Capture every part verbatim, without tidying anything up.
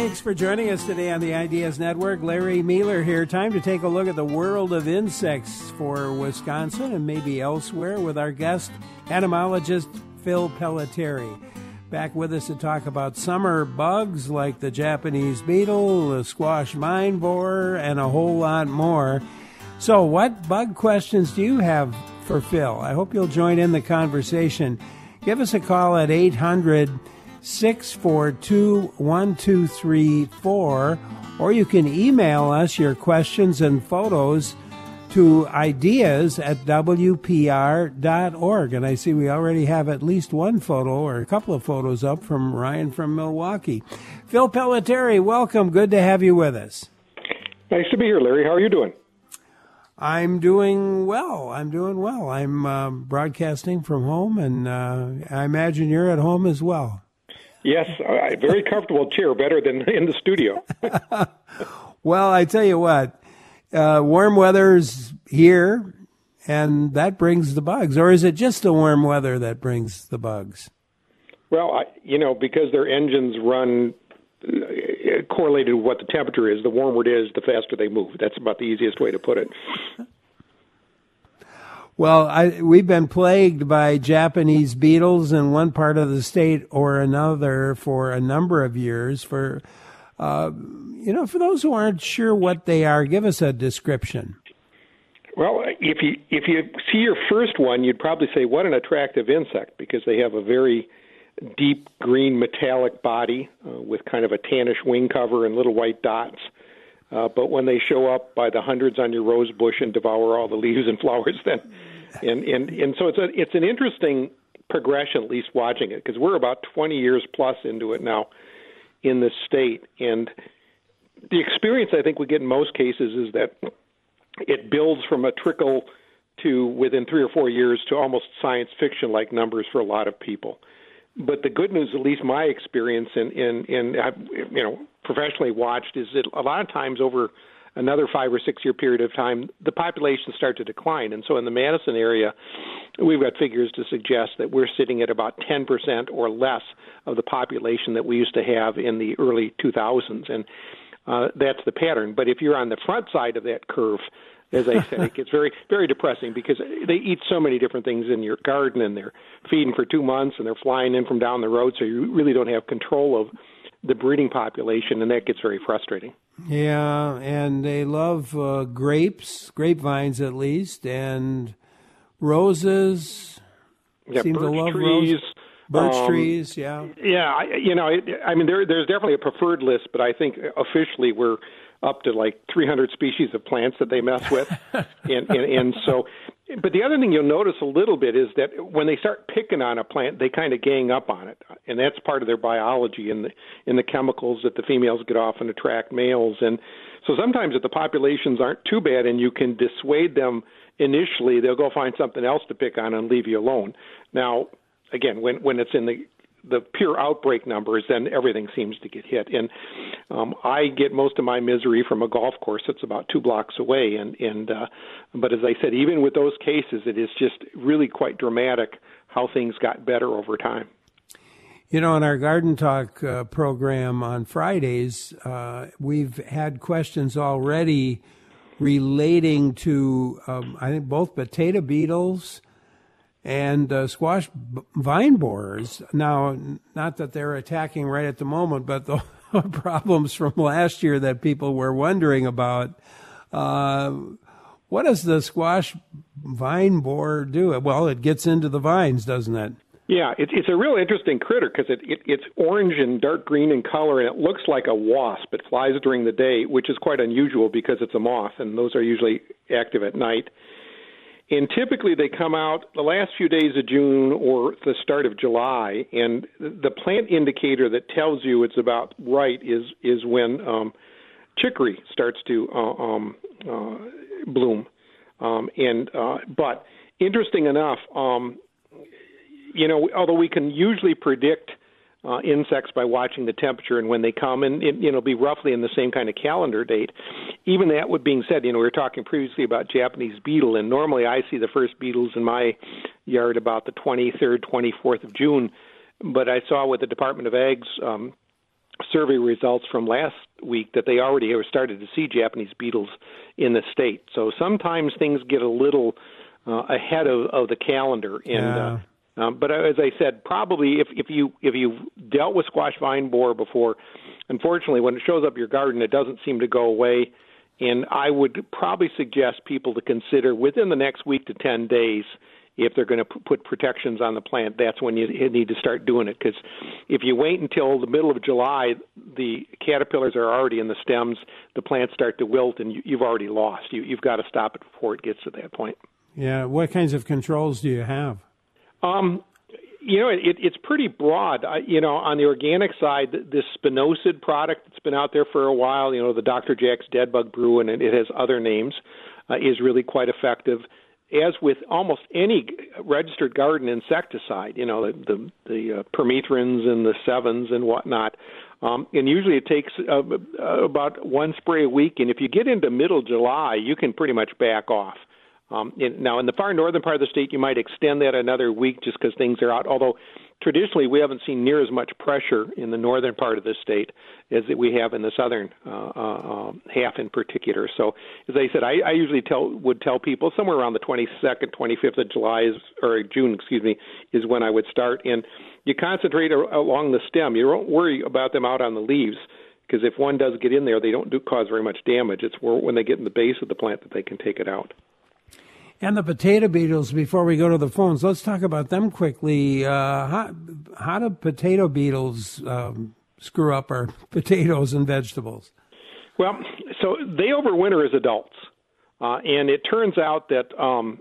Thanks for joining us today on the Ideas Network. Larry Mealer here. Time to take a look at the world of insects for Wisconsin and maybe elsewhere with our guest, entomologist Phil Pelletieri. Back with us to talk about summer bugs like the Japanese beetle, the squash vine borer, and a whole lot more. So what bug questions do you have for Phil? I hope you'll join in the conversation. Give us a call at eight hundred, six four two, one two three four, or you can email us your questions and photos to ideas at w p r dot org. And I see we already have at least one photo or a couple of photos up from Ryan from Milwaukee. Phil Pelletieri, welcome. Good to have you with us. Nice to be here, Larry. How are you doing? I'm doing well. I'm doing well. I'm uh, broadcasting from home, and uh, I imagine you're at home as well. Yes, a very comfortable chair, better than in the studio. Well, I tell you what, uh, warm weather's here, and that brings the bugs. Or is it just the warm weather that brings the bugs? Well, I, you know, because their engines run uh, correlated with what the temperature is, the warmer it is, the faster they move. That's about the easiest way to put it. Well, I, we've been plagued by Japanese beetles in one part of the state or another for a number of years. For, uh, you know, for those who aren't sure what they are, give us a description. Well, if you if you see your first one, you'd probably say, what an attractive insect, because they have a very deep green metallic body uh, with kind of a tannish wing cover and little white dots. Uh, but when they show up by the hundreds on your rose bush and devour all the leaves and flowers, then, and and, and so it's a it's an interesting progression, at least watching it, because we're about twenty years plus into it now in this state, and the experience I think we get in most cases is that it builds from a trickle to within three or four years to almost science fiction like numbers for a lot of people. But the good news, at least my experience in, in, in I've, you know, professionally watched, is that a lot of times over another five or six year period of time, the populations start to decline. And so in the Madison area, we've got figures to suggest that we're sitting at about ten percent or less of the population that we used to have in the early two thousands. And uh, that's the pattern. But if you're on the front side of that curve, as I said, it gets very, very depressing because they eat so many different things in your garden, and they're feeding for two months, and they're flying in from down the road, so you really don't have control of the breeding population, and that gets very frustrating. Yeah, and they love uh, grapes, grapevines at least, and roses. Yeah, seem birch to love trees. Rose. Birch um, trees, yeah. Yeah, I, you know, it, I mean, there, there's definitely a preferred list, but I think officially we're up to like three hundred species of plants that they mess with. and, and, and so, but the other thing you'll notice a little bit is that when they start picking on a plant, they kind of gang up on it. And that's part of their biology in the, in the chemicals that the females get off and attract males. And so sometimes if the populations aren't too bad and you can dissuade them initially, they'll go find something else to pick on and leave you alone. Now, again, when, when it's in the the pure outbreak numbers, then everything seems to get hit. And um, I get most of my misery from a golf course that's about two blocks away. And, and uh, but as I said, even with those cases, it is just really quite dramatic how things got better over time. You know, in our Garden Talk uh, program on Fridays, uh, we've had questions already relating to, um, I think, both potato beetles and uh, squash b- vine borers. Now, not that they're attacking right at the moment, but the problems from last year that people were wondering about. Uh, what does the squash vine borer do? Well, it gets into the vines, doesn't it? Yeah, it, it's a real interesting critter because it, it, it's orange and dark green in color, and it looks like a wasp. It flies during the day, which is quite unusual because it's a moth, and those are usually active at night. And typically they come out the last few days of June or the start of July, and the plant indicator that tells you it's about right is is when um, chicory starts to uh, um, uh, bloom. Um, and uh, but interesting enough, um, you know, although we can usually predict Uh, insects by watching the temperature and when they come, and it, it'll be roughly in the same kind of calendar date. Even that with being said, you know, we were talking previously about Japanese beetle, and normally I see the first beetles in my yard about the twenty-third, twenty-fourth of June, but I saw with the Department of Ag's um, survey results from last week that they already have started to see Japanese beetles in the state. So sometimes things get a little uh, ahead of, of the calendar. And, yeah. uh, um, but as I said, probably if, if you if you've dealt with squash vine borer before, unfortunately, when it shows up your garden, it doesn't seem to go away. And I would probably suggest people to consider within the next week to ten days, if they're going to put protections on the plant, that's when you need to start doing it. Because if you wait until the middle of July, the caterpillars are already in the stems, the plants start to wilt, and you've already lost. You, you've got to stop it before it gets to that point. Yeah. What kinds of controls do you have? Um, you know, it, it's pretty broad. Uh, you know, on the organic side, this spinosad product that's been out there for a while, you know, the Doctor Jack's Dead Bug Brew, and it has other names, uh, is really quite effective. As with almost any registered garden insecticide, you know, the the, the uh, permethrins and the sevens and whatnot, um, and usually it takes uh, uh, about one spray a week. And if you get into middle July, you can pretty much back off. Um, in, now, in the far northern part of the state, you might extend that another week just because things are out, although traditionally we haven't seen near as much pressure in the northern part of the state as that we have in the southern uh, uh, half in particular. So, as I said, I, I usually tell would tell people somewhere around the twenty-second, twenty-fifth of July, is, or June, excuse me, is when I would start. And you concentrate along the stem. You don't worry about them out on the leaves, because if one does get in there, they don't do cause very much damage. It's when they get in the base of the plant that they can take it out. And the potato beetles, before we go to the phones, let's talk about them quickly. Uh, how, how do potato beetles um, screw up our potatoes and vegetables? Well, so they overwinter as adults. Uh, and it turns out that um,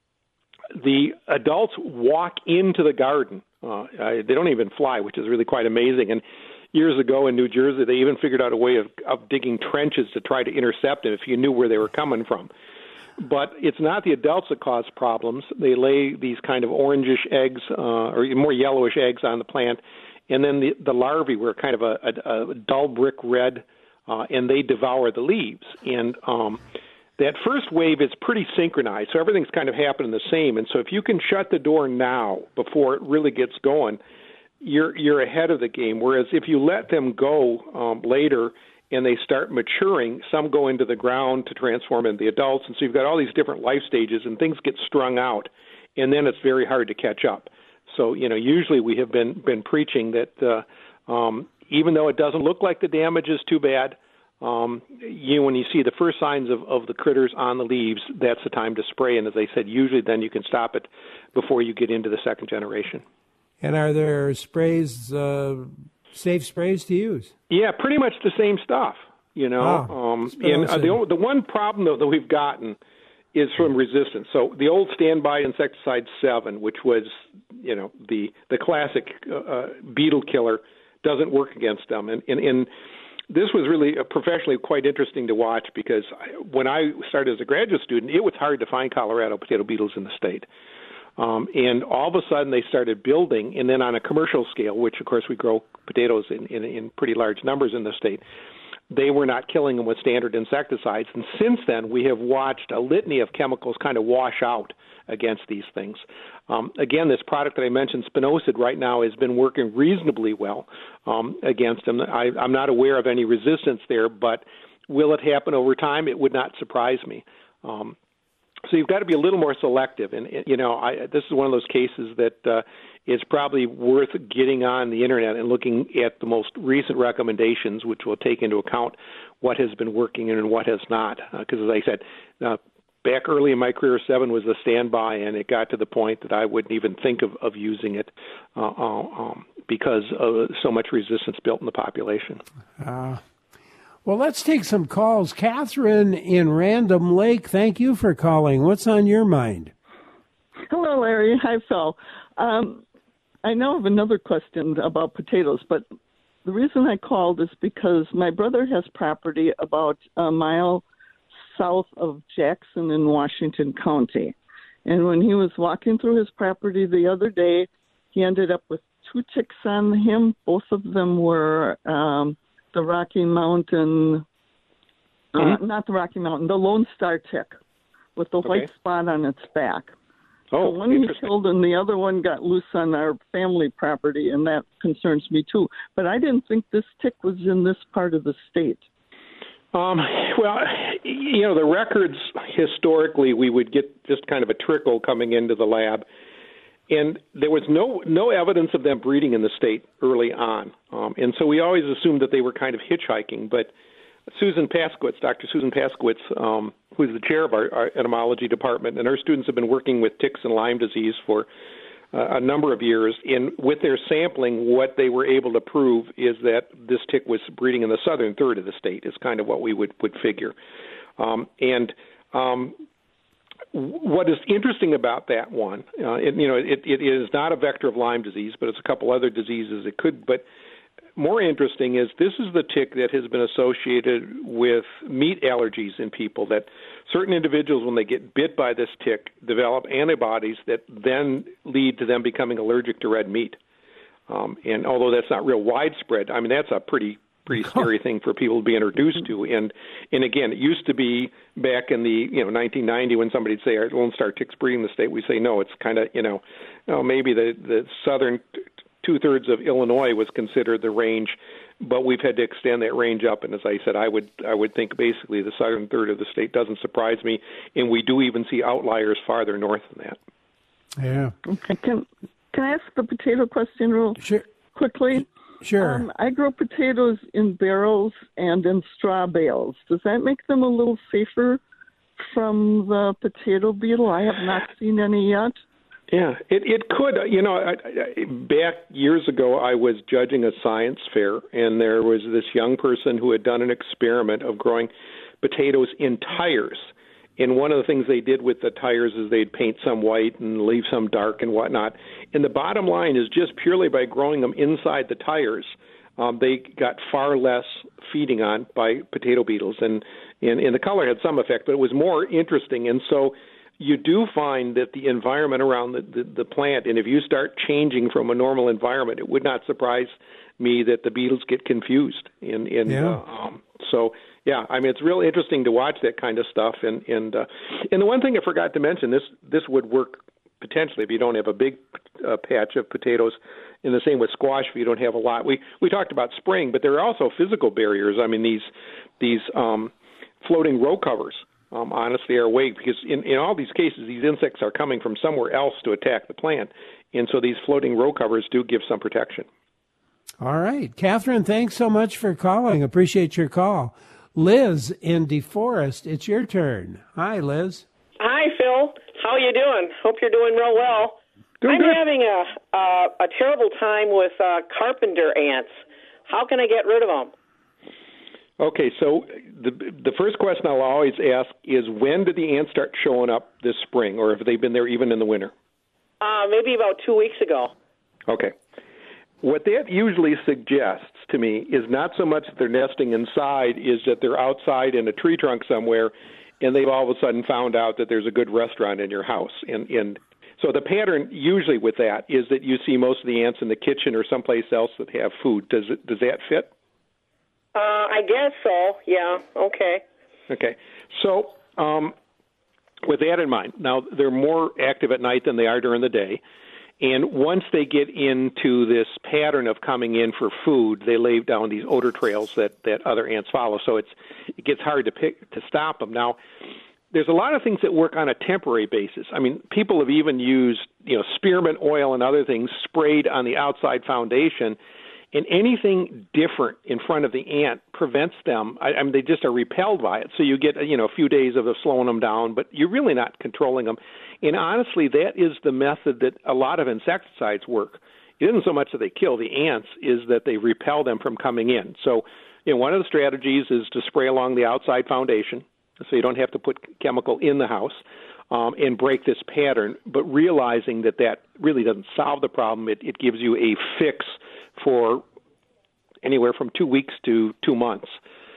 the adults walk into the garden. Uh, they don't even fly, which is really quite amazing. And years ago in New Jersey, they even figured out a way of, of digging trenches to try to intercept them if you knew where they were coming from. But it's not the adults that cause problems. They lay these kind of orangish eggs, uh, or more yellowish eggs on the plant, and then the, the larvae were kind of a, a, a dull brick red, uh, and they devour the leaves. And um, that first wave is pretty synchronized, so everything's kind of happening the same. And so if you can shut the door now before it really gets going, you're you're ahead of the game. Whereas if you let them go um, later, and they start maturing, some go into the ground to transform into the adults, and so you've got all these different life stages, and things get strung out, and then it's very hard to catch up. So, you know, usually we have been, been preaching that uh, um, even though it doesn't look like the damage is too bad, um, you when you see the first signs of, of the critters on the leaves, that's the time to spray, and as I said, usually then you can stop it before you get into the second generation. And are there sprays... Uh safe sprays to use? Yeah, pretty much the same stuff, you know. Oh, um, and uh, the, the one problem, though, that we've gotten is from resistance. So the old standby insecticide seven, which was, you know, the, the classic uh, beetle killer, doesn't work against them. And, and, and this was really uh, professionally quite interesting to watch because I, when I started as a graduate student, it was hard to find Colorado potato beetles in the state. Um, and all of a sudden they started building, and then on a commercial scale, which of course we grow potatoes in, in, in pretty large numbers in the state, they were not killing them with standard insecticides. And since then, we have watched a litany of chemicals kind of wash out against these things. Um, again, this product that I mentioned, spinosad, right now has been working reasonably well um, against them. I, I'm not aware of any resistance there, but will it happen over time? It would not surprise me. Um, So you've got to be a little more selective. And, you know, I, this is one of those cases that uh, is probably worth getting on the Internet and looking at the most recent recommendations, which will take into account what has been working and what has not. Because, uh, as I said, uh, back early in my career, seven was a standby, and it got to the point that I wouldn't even think of, of using it uh, um, because of so much resistance built in the population. Uh. Well, let's take some calls. Catherine in Random Lake, thank you for calling. What's on your mind? Hello, Larry. Hi, Phil. Um, I know of another question about potatoes, but the reason I called is because my brother has property about a mile south of Jackson in Washington County. And when he was walking through his property the other day, he ended up with two ticks on him. Both of them were... Um, the Rocky Mountain, uh, mm-hmm. not the Rocky Mountain, the Lone Star tick with the okay. white spot on its back. Oh, so one he killed and the other one got loose on our family property, and that concerns me too. But I didn't think this tick was in this part of the state. Um, well, you know, the records historically, we would get just kind of a trickle coming into the lab, and there was no no evidence of them breeding in the state early on. Um, and so we always assumed that they were kind of hitchhiking. But Susan Paskowitz, Doctor Susan Paskowitz, um, who's the chair of our, our entomology department, and our students have been working with ticks and Lyme disease for Uh, a number of years, and with their sampling, what they were able to prove is that this tick was breeding in the southern third of the state, is kind of what we would, would figure. Um, and um, what is interesting about that one, uh, it, you know, it, it is not a vector of Lyme disease, but it's a couple other diseases it could. But more interesting is this is the tick that has been associated with meat allergies in people, that certain individuals, when they get bit by this tick, develop antibodies that then lead to them becoming allergic to red meat. Um, and although that's not real widespread, I mean, that's a pretty pretty scary thing for people to be introduced to. And and again, it used to be back in the you know nineteen ninety when somebody'd say, "Our Lone Star tick's breeding in the state," we say, no, it's kind of, you know, oh, maybe the, the southern two-thirds of Illinois was considered the range, but we've had to extend that range up. And as I said, I would I would think basically the southern third of the state doesn't surprise me, and we do even see outliers farther north than that. Yeah. Okay. Can can I ask the potato question real Sure. quickly? Sure. Um, I grow potatoes in barrels and in straw bales. Does that make them a little safer from the potato beetle? I have not seen any yet. Yeah, it it could. You know, I, I, back years ago, I was judging a science fair, and there was this young person who had done an experiment of growing potatoes in tires. And one of the things they did with the tires is they'd paint some white and leave some dark and whatnot. And the bottom line is just purely by growing them inside the tires, um, they got far less feeding on by potato beetles. And, and, and the color had some effect, but it was more interesting. And so you do find that the environment around the, the, the plant, and if you start changing from a normal environment, it would not surprise me that the beetles get confused. And, and yeah. uh, um, so, yeah, I mean, it's real interesting to watch that kind of stuff. And and uh, and the one thing I forgot to mention, this this would work potentially if you don't have a big uh, patch of potatoes. In the same with squash, if you don't have a lot. We we talked about spraying, but there are also physical barriers. I mean, these these um, floating row covers. Um, honestly, are a way, because in, in all these cases, these insects are coming from somewhere else to attack the plant. And so these floating row covers do give some protection. All right. Catherine, thanks so much for calling. Appreciate your call. Liz in DeForest, it's your turn. Hi, Liz. Hi, Phil. How you doing? Hope you're doing real well. Doing I'm good. having a, a a terrible time with uh, carpenter ants. How can I get rid of them? Okay, so the the first question I'll always ask is, when did the ants start showing up this spring, or have they been there even in the winter? Uh, maybe about two weeks ago. Okay. What that usually suggests to me is not so much that they're nesting inside, is that they're outside in a tree trunk somewhere, and they've all of a sudden found out that there's a good restaurant in your house. And, and so the pattern usually with that is that you see most of the ants in the kitchen or someplace else that have food. Does it, does that fit? Uh, I guess so. Yeah. Okay. Okay. So um, with that in mind, now they're more active at night than they are during the day. And once they get into this pattern of coming in for food, they lay down these odor trails that, that other ants follow. So it's it gets hard to pick to stop them. Now, there's a lot of things that work on a temporary basis. I mean, people have even used, you know, spearmint oil and other things sprayed on the outside foundation, and anything different in front of the ant prevents them. I, I mean, they just are repelled by it. So you get, you know, a few days of slowing them down, but you're really not controlling them. And honestly, that is the method that a lot of insecticides work. It isn't so much that they kill the ants, is that they repel them from coming in. So, you know, one of the strategies is to spray along the outside foundation, so you don't have to put chemical in the house, um, and break this pattern, but realizing that that really doesn't solve the problem. It, it gives you a fix for anywhere from two weeks to two months.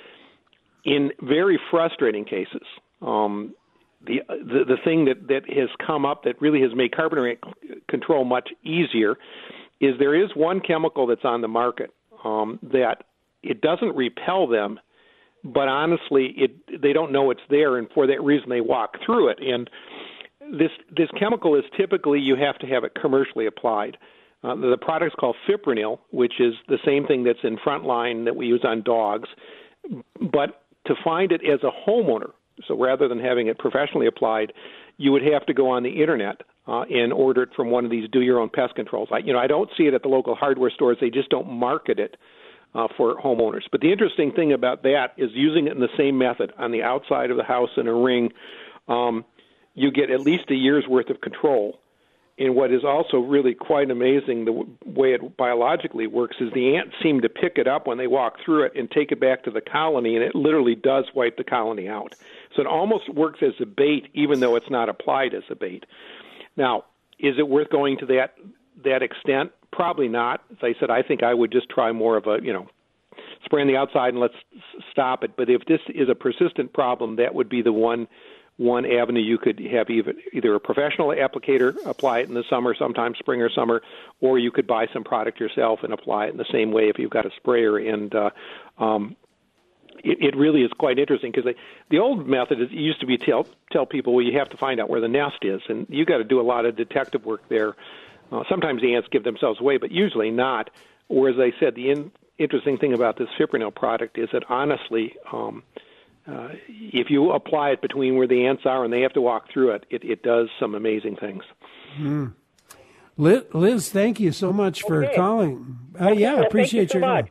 In very frustrating cases, um, the, the the thing that, that has come up that really has made carpenter ant control much easier is there is one chemical that's on the market um, that it doesn't repel them, but honestly, it they don't know it's there, and for that reason they walk through it. And this this chemical is typically you have to have it commercially applied. Uh, the product's called fipronil, which is the same thing that's in Frontline that we use on dogs. But to find it as a homeowner, so rather than having it professionally applied, you would have to go on the internet uh, and order it from one of these do-your-own pest controls. I, you know, I don't see it at the local hardware stores. They just don't market it uh, for homeowners. But the interesting thing about that is using it in the same method on the outside of the house in a ring, um, you get at least a year's worth of control. And what is also really quite amazing, the w- way it biologically works, is the ants seem to pick it up when they walk through it and take it back to the colony, and it literally does wipe the colony out. So it almost works as a bait, even though it's not applied as a bait. Now, is it worth going to that that extent? Probably not. As I said, I think I would just try more of a, you know, spray on the outside and let's stop it. But if this is a persistent problem, that would be the one One avenue you could have either, either a professional applicator apply it in the summer, sometimes spring or summer, or you could buy some product yourself and apply it in the same way if you've got a sprayer. And uh, um, it, it really is quite interesting because the old method is, used to be tell tell people, well, you have to find out where the nest is, and you got to do a lot of detective work there. Uh, sometimes the ants give themselves away, but usually not. Or as I said, the in, interesting thing about this fipronil product is that honestly, um, Uh, if you apply it between where the ants are and they have to walk through it, it, it does some amazing things. Mm. Liz, Liz, thank you so much for okay. calling. Uh, yeah, okay, appreciate you so your much. call.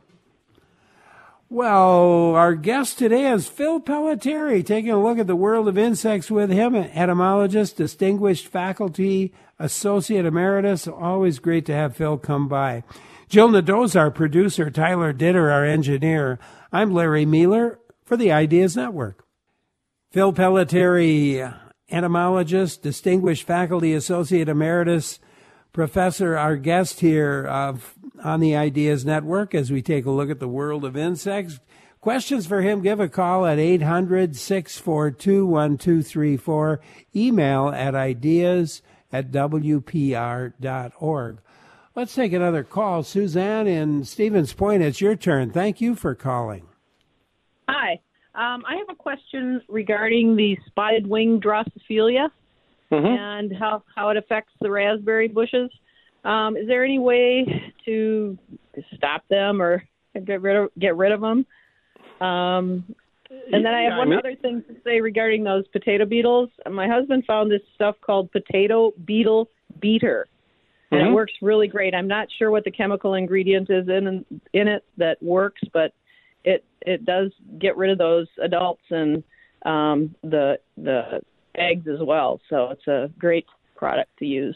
Well, our guest today is Phil Pelletieri, taking a look at the world of insects with him, an entomologist, distinguished faculty, associate emeritus. Always great to have Phil come by. Jill Nadeau's our producer, Tyler Ditter, our engineer. I'm Larry Mealer for the Ideas Network. Phil Pelletieri, entomologist, distinguished faculty associate emeritus, professor, our guest here of, on the Ideas Network as we take a look at the world of insects. Questions for him, give a call at eight hundred, six four two, one two three four, email at ideas at w p r dot org. Let's take another call. Suzanne in Stevens Point, it's your turn. Thank you for calling. Hi. Um, I have a question regarding the spotted wing Drosophila mm-hmm. and how, how it affects the raspberry bushes. Um, is there any way to stop them or get rid of, get rid of them? Um, and then I have one other thing to say regarding those potato beetles. My husband found this stuff called potato beetle beater, and mm-hmm. it works really great. I'm not sure what the chemical ingredient is in in it that works, but It it does get rid of those adults and um, the the eggs as well. So it's a great product to use.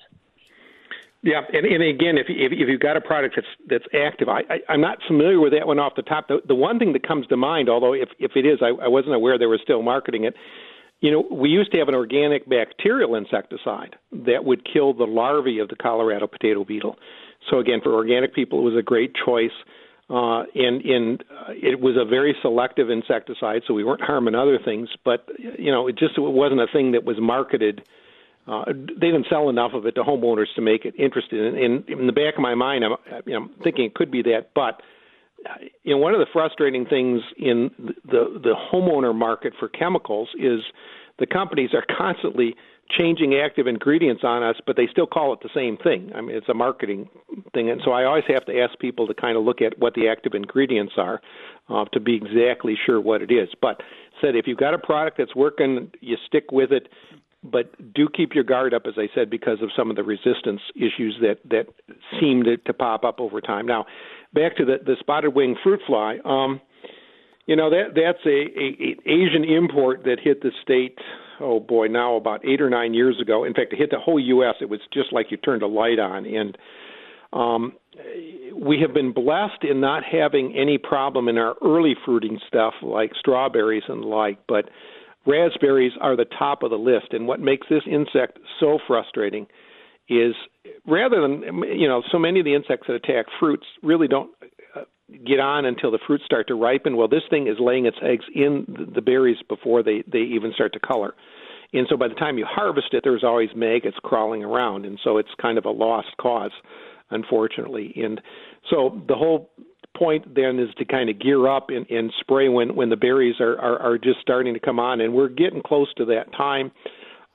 Yeah, and, and again, if, if if you've got a product that's that's active, I, I I'm not familiar with that one off the top. The, the one thing that comes to mind, although if if it is, I, I wasn't aware they were still marketing it. You know, we used to have an organic bacterial insecticide that would kill the larvae of the Colorado potato beetle. So again, for organic people, it was a great choice. Uh, and and uh, it was a very selective insecticide, so we weren't harming other things. But, you know, it just it wasn't a thing that was marketed. Uh, they didn't sell enough of it to homeowners to make it interesting. And, and in the back of my mind, I'm, you know, thinking it could be that. But, you know, one of the frustrating things in the, the homeowner market for chemicals is the companies are constantly changing active ingredients on us, but they still call it the same thing. I mean, it's a marketing thing. And so I always have to ask people to kind of look at what the active ingredients are uh, to be exactly sure what it is. But said, if you've got a product that's working, you stick with it, but do keep your guard up, as I said, because of some of the resistance issues that, that seem to, to pop up over time. Now, back to the, the spotted wing fruit fly. Um, you know, that that's a, a, a Asian import that hit the state, oh boy, now about eight or nine years ago. In fact, it hit the whole U S. It was just like you turned a light on. And um, we have been blessed in not having any problem in our early fruiting stuff like strawberries and the like, but raspberries are the top of the list. And what makes this insect so frustrating is rather than, you know, so many of the insects that attack fruits really don't uh, get on until the fruits start to ripen. Well, this thing is laying its eggs in the berries before they, they even start to color. And so by the time you harvest it, there's always maggots crawling around. And so it's kind of a lost cause, unfortunately. And so the whole point then is to kind of gear up and, and spray when, when the berries are, are, are just starting to come on. And we're getting close to that time.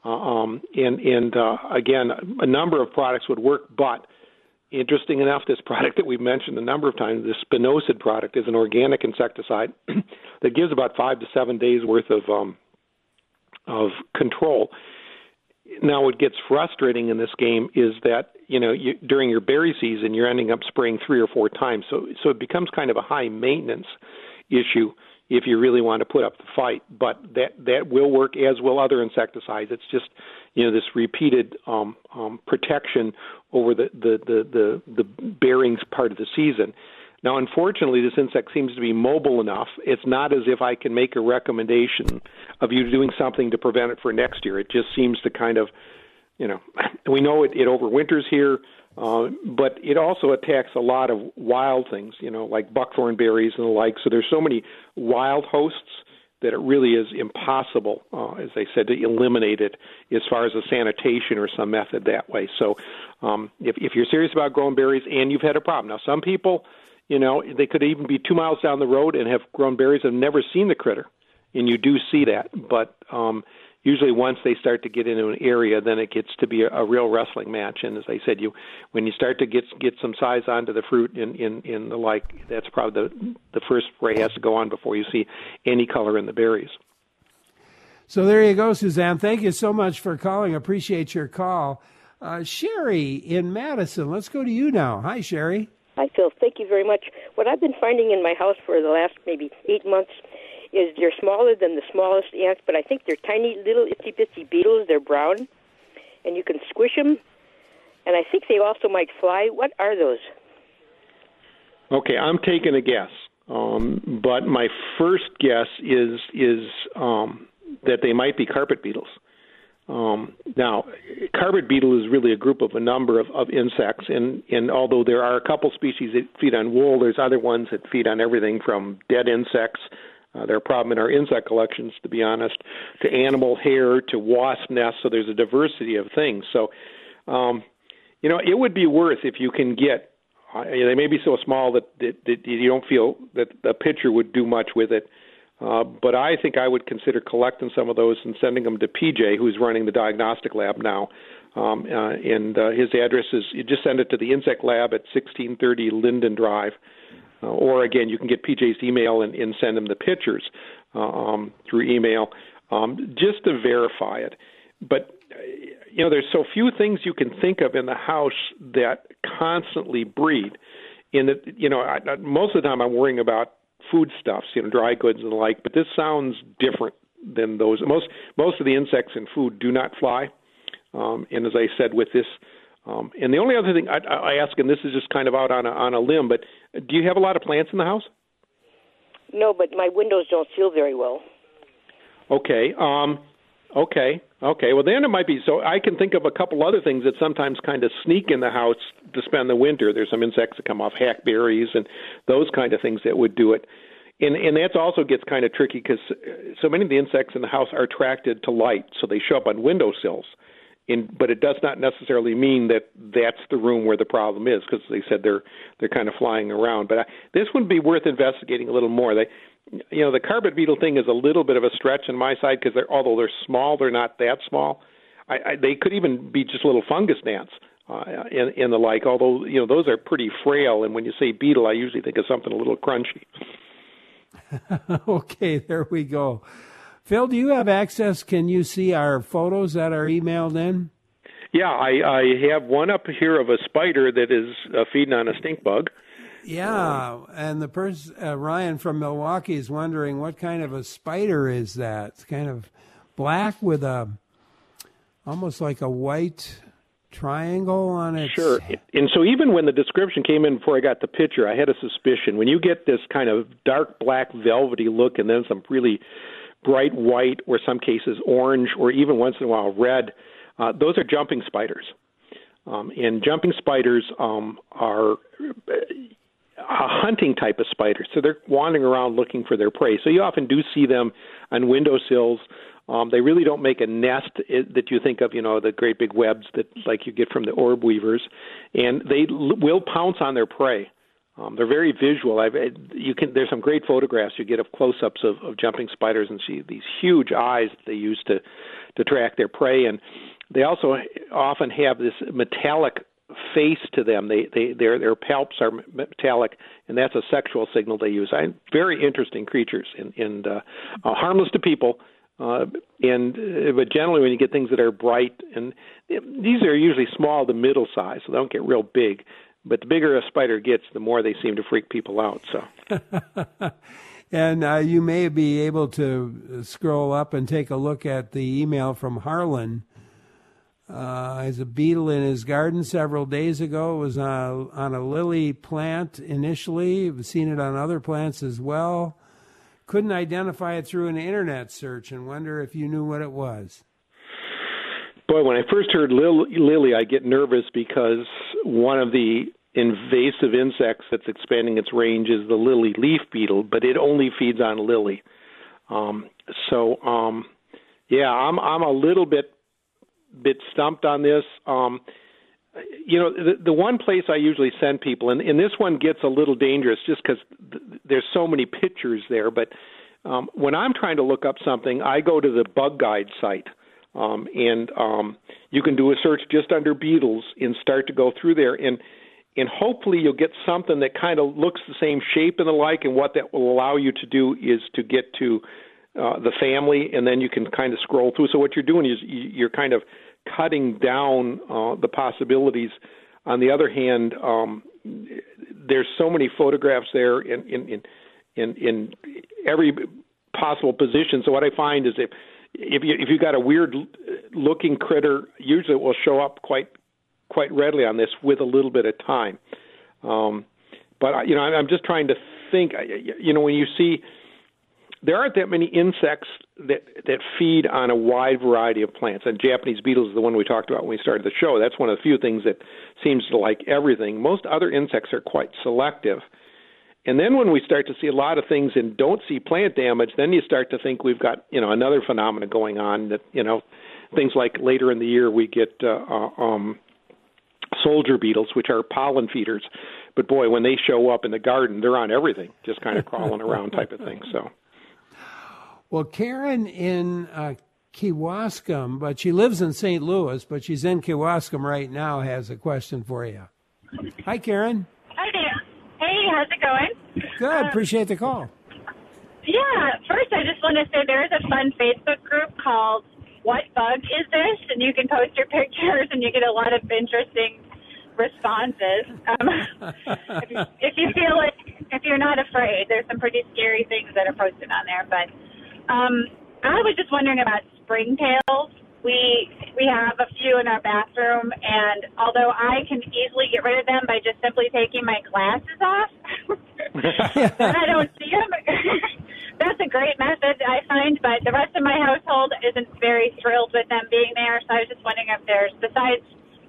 Uh, um, and and uh, again, a number of products would work, but interesting enough, this product that we've mentioned a number of times, this spinosad product, is an organic insecticide that gives about five to seven days worth of um, of control. Now, what gets frustrating in this game is that, you know, you, during your berry season, you're ending up spraying three or four times. So, so it becomes kind of a high maintenance issue if you really want to put up the fight. But that, that will work, as will other insecticides. It's just, you know, this repeated um, um, protection over the, the, the, the, the bearings part of the season. Now, unfortunately, this insect seems to be mobile enough. It's not as if I can make a recommendation of you doing something to prevent it for next year. It just seems to kind of, you know, we know it, it overwinters here, uh, but it also attacks a lot of wild things, you know, like buckthorn berries and the like. So there's so many wild hosts that it really is impossible, uh, as I said, to eliminate it as far as a sanitation or some method that way. So um, if, if you're serious about growing berries and you've had a problem. Now, some people, you know, they could even be two miles down the road and have grown berries and never seen the critter, and you do see that. But um, usually once they start to get into an area, then it gets to be a, a real wrestling match. And as I said, you when you start to get get some size onto the fruit and in, in, in the like, that's probably the, the first spray has to go on before you see any color in the berries. So there you go, Suzanne. Thank you so much for calling. Appreciate your call. Uh, Sherry in Madison, let's go to you now. Hi, Sherry. Hi, Phil. Thank you very much. What I've been finding in my house for the last maybe eight months is they're smaller than the smallest ants, but I think they're tiny little itsy-bitsy beetles. They're brown, and you can squish them, and I think they also might fly. What are those? Okay, I'm taking a guess, um, but my first guess is is um, that they might be carpet beetles. Um, now, carpet beetle is really a group of a number of, of insects, and, and although there are a couple species that feed on wool, there's other ones that feed on everything from dead insects. Uh, they're a problem in our insect collections, to be honest, to animal hair, to wasp nests, so there's a diversity of things. So, um, you know, it would be worth if you can get, uh, they may be so small that, that, that you don't feel that the pitcher would do much with it. Uh, but I think I would consider collecting some of those and sending them to P J, who's running the diagnostic lab now. Um, uh, and uh, his address is, you just send it to the Insect Lab at sixteen thirty Linden Drive. Uh, or, again, you can get P J's email and, and send him the pictures uh, um, through email um, just to verify it. But, you know, there's so few things you can think of in the house that constantly breed. In that, you know, I, I, most of the time I'm worrying about foodstuffs, you know, dry goods and the like, but this sounds different than those. Most most of the insects in food do not fly, um, and as I said, with this, um, and the only other thing I, I ask, and this is just kind of out on a, on a limb, but do you have a lot of plants in the house? No, but my windows don't seal very well. Okay, um, okay, okay. Well, then it might be. So I can think of a couple other things that sometimes kind of sneak in the house to spend the winter. There's some insects that come off hackberries and those kind of things that would do it. And and that also gets kind of tricky because so many of the insects in the house are attracted to light, so they show up on windowsills. In, but it does not necessarily mean that that's the room where the problem is, because they said they're they're kind of flying around. But I, this would be worth investigating a little more. They, you know, the carpet beetle thing is a little bit of a stretch on my side because they're although they're small, they're not that small. I, I, they could even be just little fungus gnats uh, and, and the like. Although you know those are pretty frail, and when you say beetle, I usually think of something a little crunchy. Okay, there we go. Phil, do you have access? Can you see our photos that are emailed in? Yeah, I, I have one up here of a spider that is uh, feeding on a stink bug. Yeah, um, and the person, uh, Ryan from Milwaukee, is wondering what kind of a spider is that? It's kind of black with a, almost like a white triangle on it. Sure. And so even when the description came in before I got the picture, I had a suspicion. When you get this kind of dark black velvety look and then some really bright white, or some cases orange, or even once in a while red, uh, those are jumping spiders. Um, and jumping spiders um, are a hunting type of spider, so they're wandering around looking for their prey. So you often do see them on windowsills. Um, they really don't make a nest that you think of, you know, the great big webs that like you get from the orb weavers, and they l- will pounce on their prey. Um, they're very visual. I've, you can. There's some great photographs you get of close-ups of, of jumping spiders and see these huge eyes that they use to to track their prey. And they also often have this metallic face to them. They, they, their, their palps are metallic, and that's a sexual signal they use. I, very interesting creatures, and, and uh, uh, harmless to people. Uh, and uh, but generally, when you get things that are bright, and it, these are usually small to middle size, so they don't get real big. But the bigger a spider gets, the more they seem to freak people out. So. And uh, you may be able to scroll up and take a look at the email from Harlan. Uh, has a beetle in his garden several days ago. It was on a, on a lily plant initially. We've seen it on other plants as well. Couldn't identify it through an internet search and wonder if you knew what it was. Boy, when I first heard lily, lily, I get nervous because one of the invasive insects that's expanding its range is the lily leaf beetle, but it only feeds on lily. Um, so, um, yeah, I'm I'm a little bit bit stumped on this. Um, you know, the, the one place I usually send people, and, and this one gets a little dangerous just because th- there's so many pictures there, but um, when I'm trying to look up something, I go to the Bug Guide site, um, and um, you can do a search just under beetles and start to go through there, and and hopefully you'll get something that kind of looks the same shape and the like, and what that will allow you to do is to get to uh, the family, and then you can kind of scroll through. So what you're doing is you're kind of cutting down uh, the possibilities. On the other hand, um, there's so many photographs there in, in, in, in, in every possible position. So what I find is if if you if you got a weird looking critter, usually it will show up quite quite readily on this with a little bit of time. Um, but you know, I'm just trying to think. You know, when you see, there aren't that many insects that, that feed on a wide variety of plants. And Japanese beetles is the one we talked about when we started the show. That's one of the few things that seems to like everything. Most other insects are quite selective. And then when we start to see a lot of things and don't see plant damage, then you start to think we've got, you know, another phenomena going on that, you know, things like later in the year we get uh, uh, um, soldier beetles, which are pollen feeders. But boy, when they show up in the garden, they're on everything, just kind of crawling around type of thing. So. Well, Karen in uh, Kewaskum, but she lives in Saint Louis, but she's in Kewaskum right now, has a question for you. Hi, Karen. Hi there. Hey, how's it going? Good. Um, Appreciate the call. Yeah, first I just want to say there is a fun Facebook group called What Bug Is This? And you can post your pictures and you get a lot of interesting responses. Um, if, you, if you feel like, if you're not afraid, there's some pretty scary things that are posted on there, but Um, I was just wondering about springtails. We we have a few in our bathroom, and although I can easily get rid of them by just simply taking my glasses off, then I don't see them. That's a great method, I find, but the rest of my household isn't very thrilled with them being there, so I was just wondering if there's, besides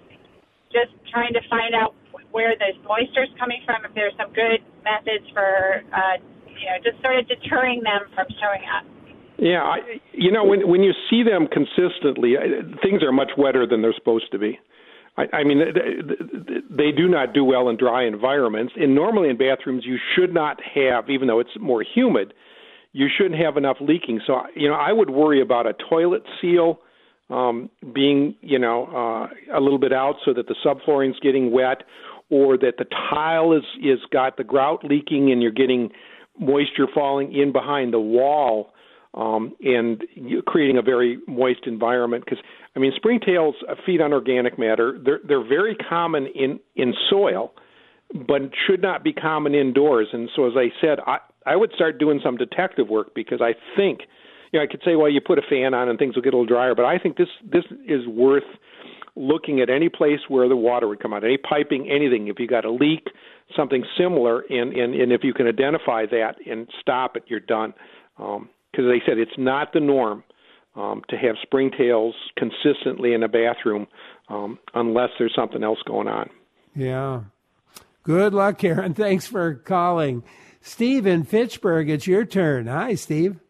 just trying to find out where the moisture is coming from, if there's some good methods for, uh, you know, just sort of deterring them from showing up. Yeah, I, you know, when when you see them consistently, things are much wetter than they're supposed to be. I, I mean, they, they do not do well in dry environments. And normally in bathrooms, you should not have, even though it's more humid, you shouldn't have enough leaking. So, you know, I would worry about a toilet seal um, being, you know, uh, a little bit out so that the subflooring's getting wet, or that the tile is is got the grout leaking and you're getting moisture falling in behind the wall. Um, and creating a very moist environment. Because, I mean, springtails feed on organic matter. They're they're very common in, in soil, but should not be common indoors. And so, as I said, I, I would start doing some detective work, because I think, you know, I could say, well, you put a fan on and things will get a little drier, but I think this this is worth looking at any place where the water would come out, any piping, anything. If you got a leak, something similar, and, and, and if you can identify that and stop it, you're done. Um, Because, as I said, it's not the norm um, to have springtails consistently in a bathroom um, unless there's something else going on. Yeah. Good luck, Karen. Thanks for calling. Steve in Fitchburg, it's your turn. Hi, Steve.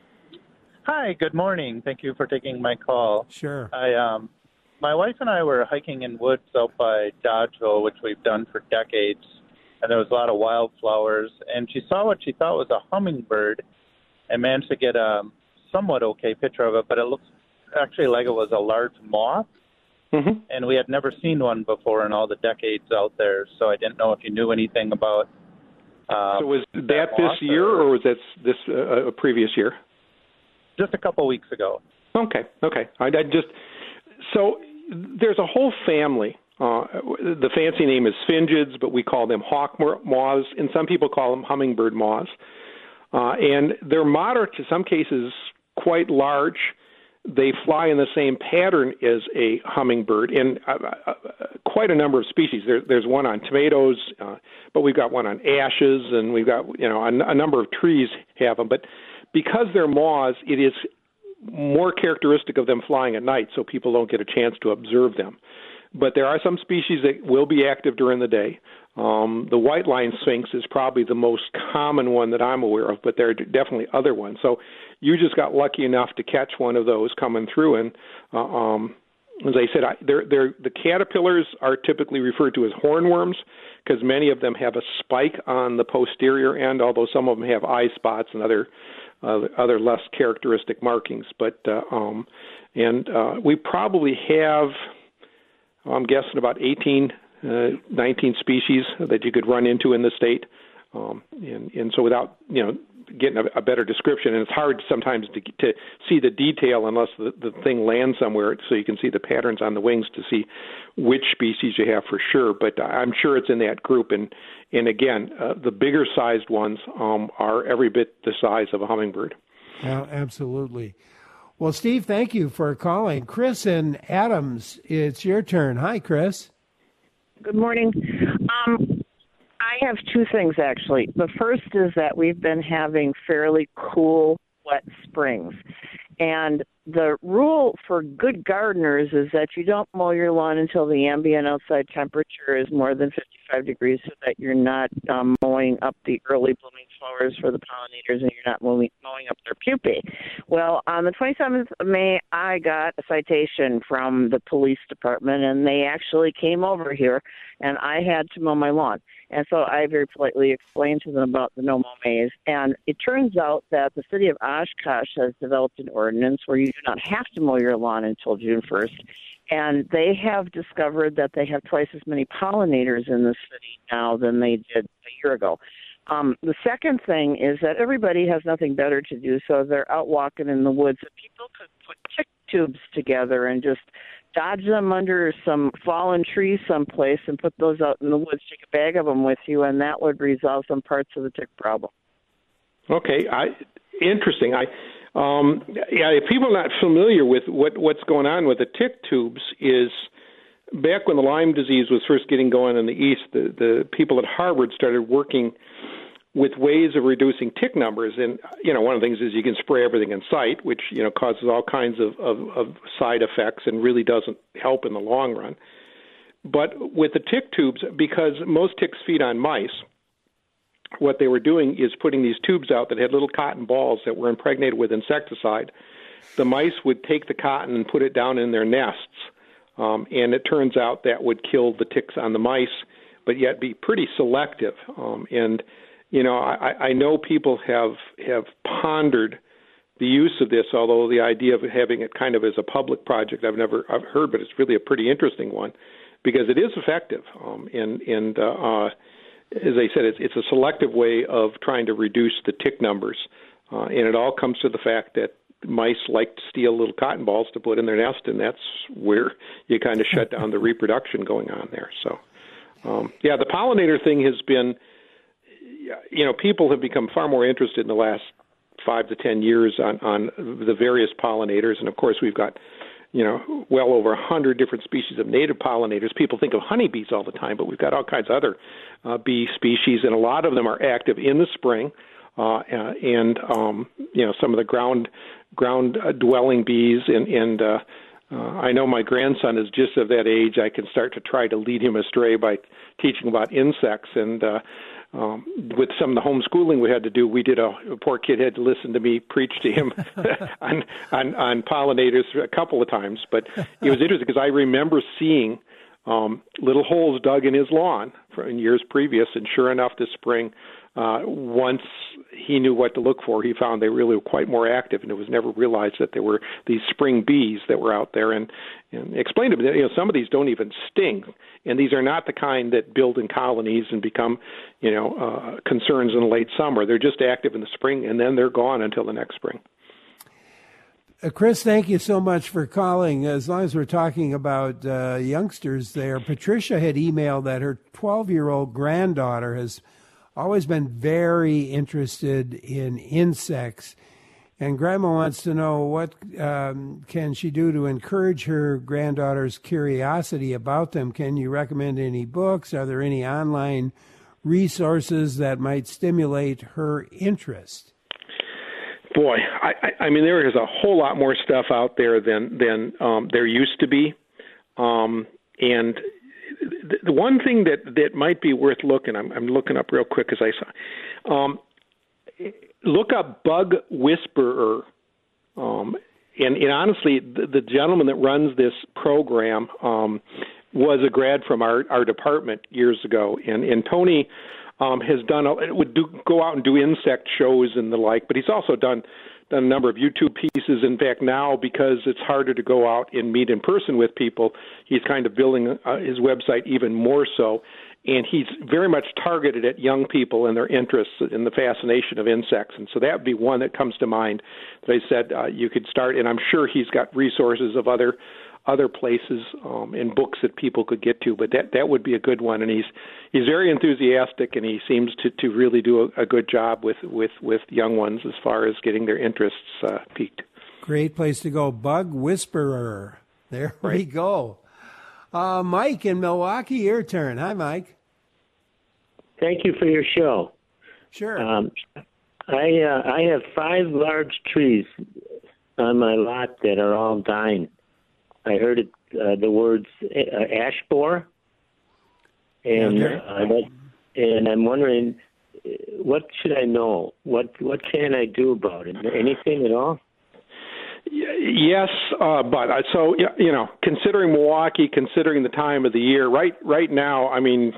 Hi, good morning. Thank you for taking my call. Sure. I, um, my wife and I were hiking in woods out by Dodgeville, which we've done for decades, and there was a lot of wildflowers, and she saw what she thought was a hummingbird and managed to get a somewhat okay picture of it, but it looks actually like it was a large moth, mm-hmm. and we had never seen one before in all the decades out there, so I didn't know if you knew anything about um, So was that, that this year, or, or was that this uh, a previous year? Just a couple weeks ago. Okay, okay. I, I just so there's a whole family. Uh, the fancy name is sphingids, but we call them hawk moths, and some people call them hummingbird moths. Uh, and they're moderate, to some cases quite large. They fly in the same pattern as a hummingbird in uh, uh, quite a number of species. There, there's one on tomatoes, uh, but we've got one on ashes, and we've got, you know, a, a number of trees have them. But because they're moths, it is more characteristic of them flying at night, so people don't get a chance to observe them. But there are some species that will be active during the day. Um, the white-line sphinx is probably the most common one that I'm aware of, but there are definitely other ones. So you just got lucky enough to catch one of those coming through. And uh, um, as I said, I, they're, they're, the caterpillars are typically referred to as hornworms because many of them have a spike on the posterior end, although some of them have eye spots and other uh, other less characteristic markings. But uh, um, and uh, we probably have, I'm guessing, about eighteen, uh, nineteen species that you could run into in the state. Um, and, and so without, you know, getting a, a better description, and it's hard sometimes to, to see the detail unless the, the thing lands somewhere so you can see the patterns on the wings to see which species you have for sure. But I'm sure it's in that group. And, and again, uh, the bigger sized ones um, are every bit the size of a hummingbird. Yeah, absolutely. Well, Steve, thank you for calling. Chris and Adams, it's your turn. Hi, Chris. Good morning. Um, I have two things, actually. The first is that we've been having fairly cool, wet springs. And the rule for good gardeners is that you don't mow your lawn until the ambient outside temperature is more than fifty-five degrees so that you're not um, mowing up the early blooming flowers for the pollinators and you're not mowing, mowing up their pupae. Well, on the twenty-seventh of May, I got a citation from the police department, and they actually came over here, and I had to mow my lawn. And so I very politely explained to them about the no-mow maze. And it turns out that the city of Oshkosh has developed an ordinance where you do not have to mow your lawn until June first. And they have discovered that they have twice as many pollinators in the city now than they did a year ago. Um, the second thing is that everybody has nothing better to do, so they're out walking in the woods. If people could put tick tubes together and just dodge them under some fallen trees someplace and put those out in the woods, take a bag of them with you, and that would resolve some parts of the tick problem. Okay, I, interesting. I, um, yeah, if people are not familiar with what, what's going on with the tick tubes is back when the Lyme disease was first getting going in the East, the, the people at Harvard started working with ways of reducing tick numbers. And, you know, one of the things is you can spray everything in sight, which, you know, causes all kinds of, of, of side effects and really doesn't help in the long run. But with the tick tubes, because most ticks feed on mice, what they were doing is putting these tubes out that had little cotton balls that were impregnated with insecticide. The mice would take the cotton and put it down in their nests. Um, and it turns out that would kill the ticks on the mice, but yet be pretty selective. Um, and, you know, I, I know people have have pondered the use of this, although the idea of having it kind of as a public project I've never I've heard, but it's really a pretty interesting one because it is effective. Um, and and uh, uh, as I said, it's, it's a selective way of trying to reduce the tick numbers. Uh, and it all comes to the fact that mice like to steal little cotton balls to put in their nest, and that's where you kind of shut down the reproduction going on there. So, um, yeah, the pollinator thing has been, you know, people have become far more interested in the last five to ten years on, on the various pollinators. And, of course, we've got, you know, well over one hundred different species of native pollinators. People think of honeybees all the time, but we've got all kinds of other uh, bee species, and a lot of them are active in the spring. Uh, and, um, you know, some of the ground ground uh, dwelling bees. And, and uh, uh, I know my grandson is just of that age. I can start to try to lead him astray by teaching about insects. And uh, um, with some of the homeschooling we had to do, we did a, a poor kid had to listen to me preach to him on, on, on pollinators a couple of times. But it was interesting because I remember seeing Um, little holes dug in his lawn in years previous, and sure enough, this spring, uh, once he knew what to look for, he found they really were quite more active, and it was never realized that there were these spring bees that were out there. And, and explained to him that, you know, some of these don't even sting, and these are not the kind that build in colonies and become, you know, uh, concerns in the late summer. They're just active in the spring, and then they're gone until the next spring. Uh, Chris, thank you so much for calling. As long as we're talking about uh, youngsters there, Patricia had emailed that her twelve-year-old granddaughter has always been very interested in insects, and Grandma wants to know what um, can she do to encourage her granddaughter's curiosity about them. Can you recommend any books? Are there any online resources that might stimulate her interest? Boy, I, I mean, there is a whole lot more stuff out there than than um, there used to be, um, and the, the one thing that, that might be worth looking, I'm, I'm looking up real quick as I saw, um, look up Bug Whisperer, um, and, and honestly, the, the gentleman that runs this program um, was a grad from our, our department years ago, and, and Tony um, has done, a, would do, go out and do insect shows and the like, but he's also done done a number of YouTube pieces. In fact, now, because it's harder to go out and meet in person with people, he's kind of building uh, his website even more so. And he's very much targeted at young people and their interests in the fascination of insects. And so that would be one that comes to mind that I said uh, you could start. And I'm sure he's got resources of other other places um, and books that people could get to. But that, that would be a good one. And he's he's very enthusiastic, and he seems to, to really do a, a good job with, with, with young ones as far as getting their interests uh, piqued. Great place to go. Bug Whisperer. There right. we go. Uh, Mike in Milwaukee, your turn. Hi, Mike. Thank you for your show. Sure. Um, I uh, I have five large trees on my lot that are all dying. I heard it, uh, the words uh, ash borer, and okay. uh, and I'm wondering, what should I know? What what can I do about it? Anything at all? Yes, uh, but uh, so you know, considering Milwaukee, considering the time of the year, right right now, I mean,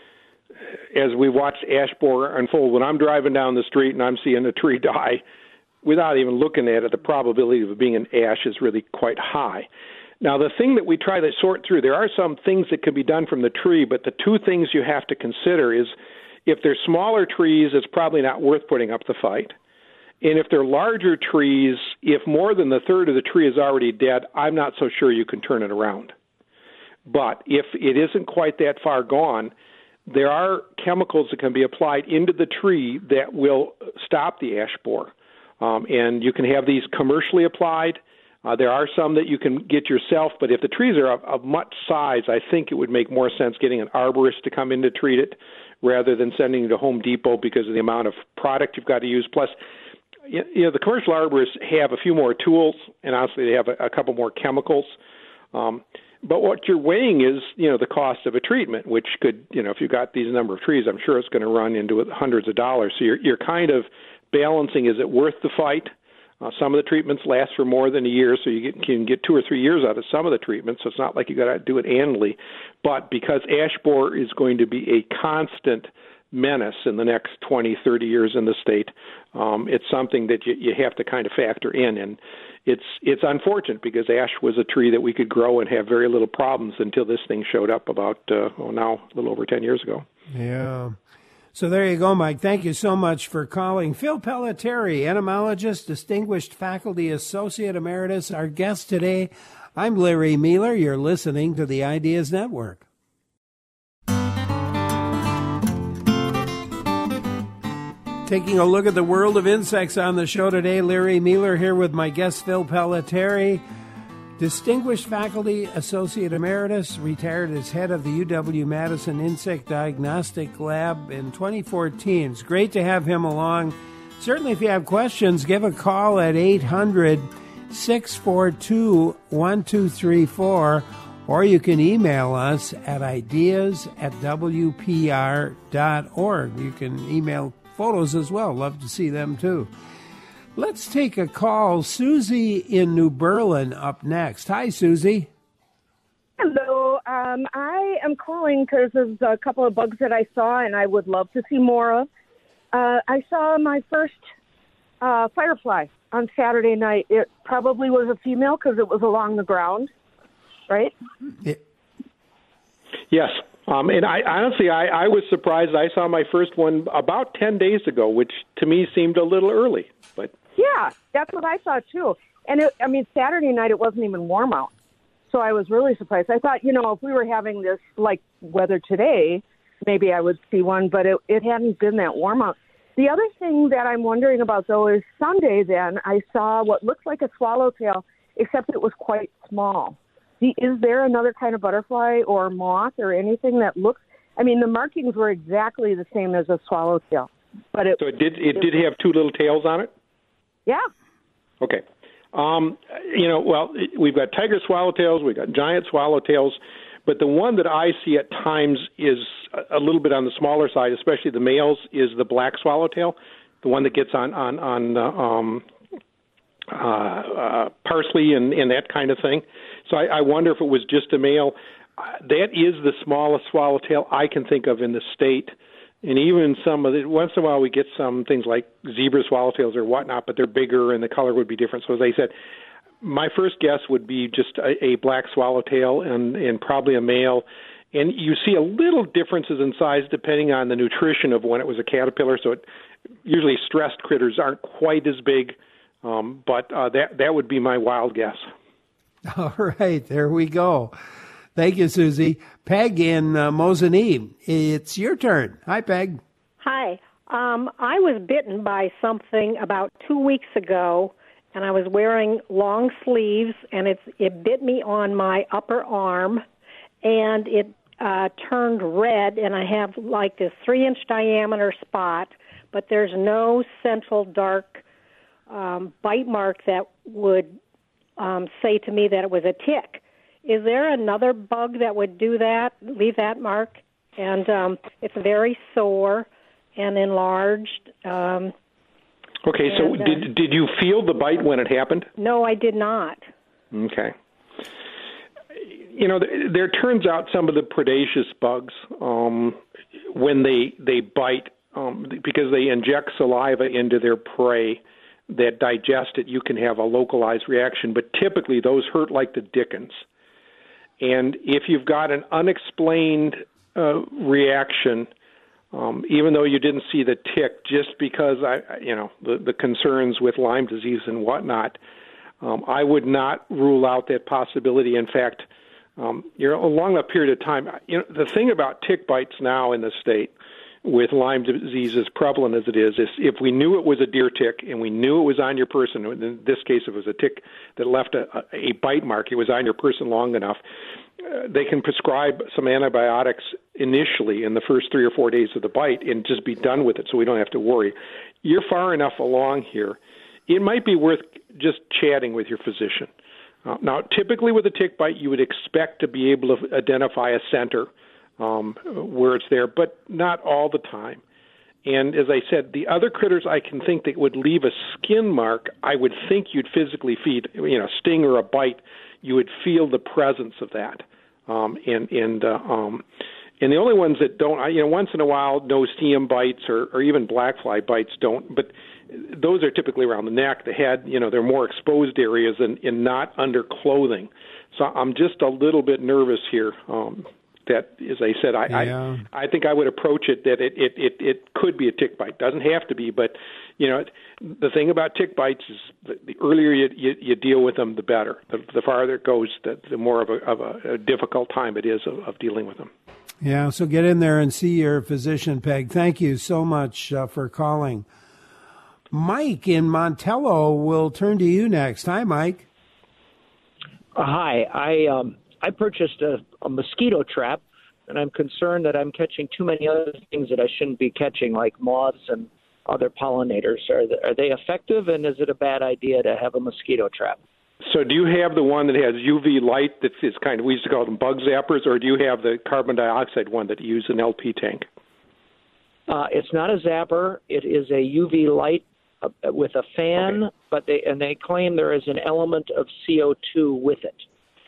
as we watch ash borer unfold, when I'm driving down the street and I'm seeing a tree die, without even looking at it, the probability of it being an ash is really quite high. Now, the thing that we try to sort through, there are some things that can be done from the tree, but the two things you have to consider is if they're smaller trees, it's probably not worth putting up the fight. And if they're larger trees, if more than the third of the tree is already dead, I'm not so sure you can turn it around. But if it isn't quite that far gone, there are chemicals that can be applied into the tree that will stop the ash borer. Um, and you can have these commercially applied. Uh, there are some that you can get yourself, but if the trees are of, of much size, I think it would make more sense getting an arborist to come in to treat it rather than sending it to Home Depot because of the amount of product you've got to use. Plus, you know, the commercial arborists have a few more tools, and honestly, they have a, a couple more chemicals. Um, but what you're weighing is, you know, the cost of a treatment, which could, you know, if you've got these number of trees, I'm sure it's going to run into hundreds of dollars. So you're, you're kind of balancing, is it worth the fight? Uh, some of the treatments last for more than a year, so you get, can get two or three years out of some of the treatments, so it's not like you got to do it annually. But because ash borer is going to be a constant menace in the next twenty, thirty years in the state, um, it's something that you, you have to kind of factor in. And it's it's unfortunate because ash was a tree that we could grow and have very little problems until this thing showed up about, uh, oh, now a little over ten years ago. Yeah. So there you go, Mike. Thank you so much for calling. Phil Pelletieri, entomologist, distinguished faculty associate emeritus, our guest today. I'm Larry Mueller. You're listening to the Ideas Network. Taking a look at the world of insects on the show today, Larry Mueller here with my guest, Phil Pelletieri. Distinguished Faculty Associate Emeritus, retired as head of the U W-Madison Insect Diagnostic Lab in twenty fourteen. It's great to have him along. Certainly, if you have questions, give a call at eight hundred, six four two, one two three four, or you can email us at ideas at w p r dot org. You can email photos as well. Love to see them, too. Let's take a call. Susie in New Berlin up next. Hi, Susie. Hello. Um, I am calling because there's a couple of bugs that I saw and I would love to see more of. Uh, I saw my first uh, firefly on Saturday night. It probably was a female because it was along the ground, right? Yeah. Yes. Um, and I honestly, I, I was surprised. I saw my first one about ten days ago, which to me seemed a little early. But yeah, that's what I saw too. And it, I mean, Saturday night it wasn't even warm out, so I was really surprised. I thought, you know, if we were having this like weather today, maybe I would see one, but it, it hadn't been that warm out. The other thing that I'm wondering about though is Sunday. Then I saw what looked like a swallowtail, except it was quite small. Is there another kind of butterfly or moth or anything that looks? I mean, the markings were exactly the same as a swallowtail, but it. So it did. It, it did have two little tails on it. Yeah. Okay. Um, you know, well, we've got tiger swallowtails, we've got giant swallowtails, but the one that I see at times is a little bit on the smaller side, especially the males, is the black swallowtail, the one that gets on on on. Uh, um, Uh, uh, parsley and, and that kind of thing. So I, I wonder if it was just a male. Uh, that is the smallest swallowtail I can think of in the state. And even some of the, once in a while we get some things like zebra swallowtails or whatnot, but they're bigger and the color would be different. So as I said, my first guess would be just a, a black swallowtail and, and probably a male. And you see a little differences in size depending on the nutrition of when it was a caterpillar. So it, usually stressed critters aren't quite as big. Um, but uh, that that would be my wild guess. All right, there we go. Thank you, Susie. Peg in uh, Mosinee, it's your turn. Hi, Peg. Hi. Um, I was bitten by something about two weeks ago, and I was wearing long sleeves, and it's, it bit me on my upper arm, and it uh, turned red, and I have like this three-inch diameter spot, but there's no central dark Um, bite mark that would um, say to me that it was a tick. Is there another bug that would do that, leave that mark? And um, it's very sore and enlarged. Um, okay, and, so uh, did did you feel the bite when it happened? No, I did not. Okay. You know, there, there turns out some of the predaceous bugs, um, when they, they bite, um, because they inject saliva into their prey, that digest it, you can have a localized reaction, but typically those hurt like the dickens. And if you've got an unexplained uh, reaction, um, even though you didn't see the tick, just because I, you know, the, the concerns with Lyme disease and whatnot, um, I would not rule out that possibility. In fact, um, you know, along that period of time, you know, the thing about tick bites now in the state, with Lyme disease as prevalent as it is, is if we knew it was a deer tick and we knew it was on your person, in this case it was a tick that left a, a bite mark, it was on your person long enough, uh, they can prescribe some antibiotics initially in the first three or four days of the bite and just be done with it so we don't have to worry. You're far enough along here. It might be worth just chatting with your physician. Uh, now, typically with a tick bite, you would expect to be able to identify a center Um, where it's there, but not all the time. And as I said, the other critters I can think that would leave a skin mark, I would think you'd physically feed, you know, sting or a bite, you would feel the presence of that. Um, and and uh, um, and the only ones that don't, you know, once in a while, no-steam bites or, or even blackfly bites don't, but those are typically around the neck, the head, you know, they're more exposed areas and, and not under clothing. So I'm just a little bit nervous here. Um, That, as I said, I, yeah. I I think I would approach it that it, it, it, it could be a tick bite. Doesn't have to be, but you know, the thing about tick bites is the, the earlier you, you you deal with them, the better. The, the farther it goes, the, the more of a of a, a difficult time it is of, of dealing with them. Yeah, so get in there and see your physician, Peg. Thank you so much uh, for calling. Mike in Montello will turn to you next. Hi, Mike. Uh, hi, I. Um... I purchased a, a mosquito trap, and I'm concerned that I'm catching too many other things that I shouldn't be catching, like moths and other pollinators. Are they, are they effective, and is it a bad idea to have a mosquito trap? So do you have the one that has U V light that is kind of, we used to call them bug zappers, or do you have the carbon dioxide one that uses an L P tank? Uh, it's not a zapper. It is a U V light uh, with a fan, okay. but they and they claim there is an element of C O two with it.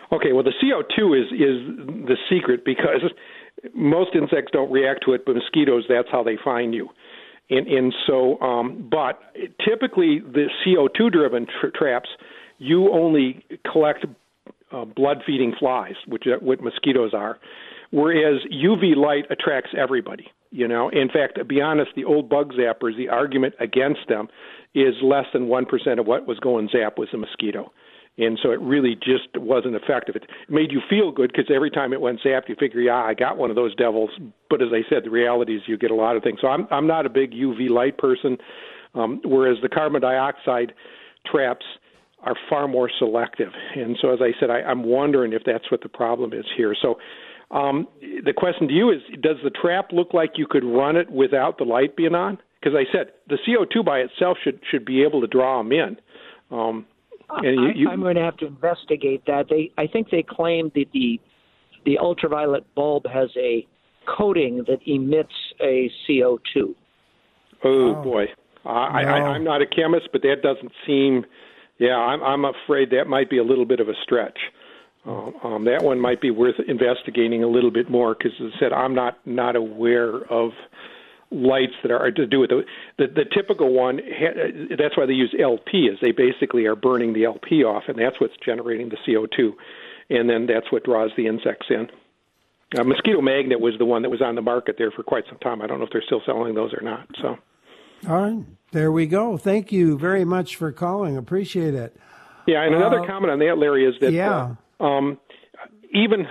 Okay, well, the C O two is, is the secret because most insects don't react to it, but mosquitoes, that's how they find you. And, and so, um, but typically the C O two-driven tra- traps, you only collect uh, blood-feeding flies, which are what mosquitoes are, whereas U V light attracts everybody. You know, in fact, to be honest, the old bug zappers, the argument against them is less than one percent of what was going zap was a mosquito. And so it really just wasn't effective. It made you feel good because every time it went zapped, you figure, yeah, I got one of those devils. But as I said, the reality is you get a lot of things. So I'm I'm not a big U V light person, um, whereas the carbon dioxide traps are far more selective. And so, as I said, I, I'm wondering if that's what the problem is here. So um, the question to you is, does the trap look like you could run it without the light being on? Because I said the C O two by itself should, should be able to draw them in. Um And you, you, I'm going to have to investigate that. They, I think they claim that the the ultraviolet bulb has a coating that emits a C O two. Oh, oh. boy, uh, no. I, I, I'm not a chemist, but that doesn't seem. Yeah, I'm, I'm afraid that might be a little bit of a stretch. Uh, um, that one might be worth investigating a little bit more because, as I said, I'm not not aware of lights that are to do with the, the, the typical one. That's why they use L P, is they basically are burning the L P off, and that's what's generating the C O two, and then that's what draws the insects in. Uh, Mosquito Magnet was the one that was on the market there for quite some time. I don't know if they're still selling those or not. So, all right, there we go. Thank you very much for calling. Appreciate it. Yeah, and another uh, comment on that, Larry, is that yeah. uh, um, even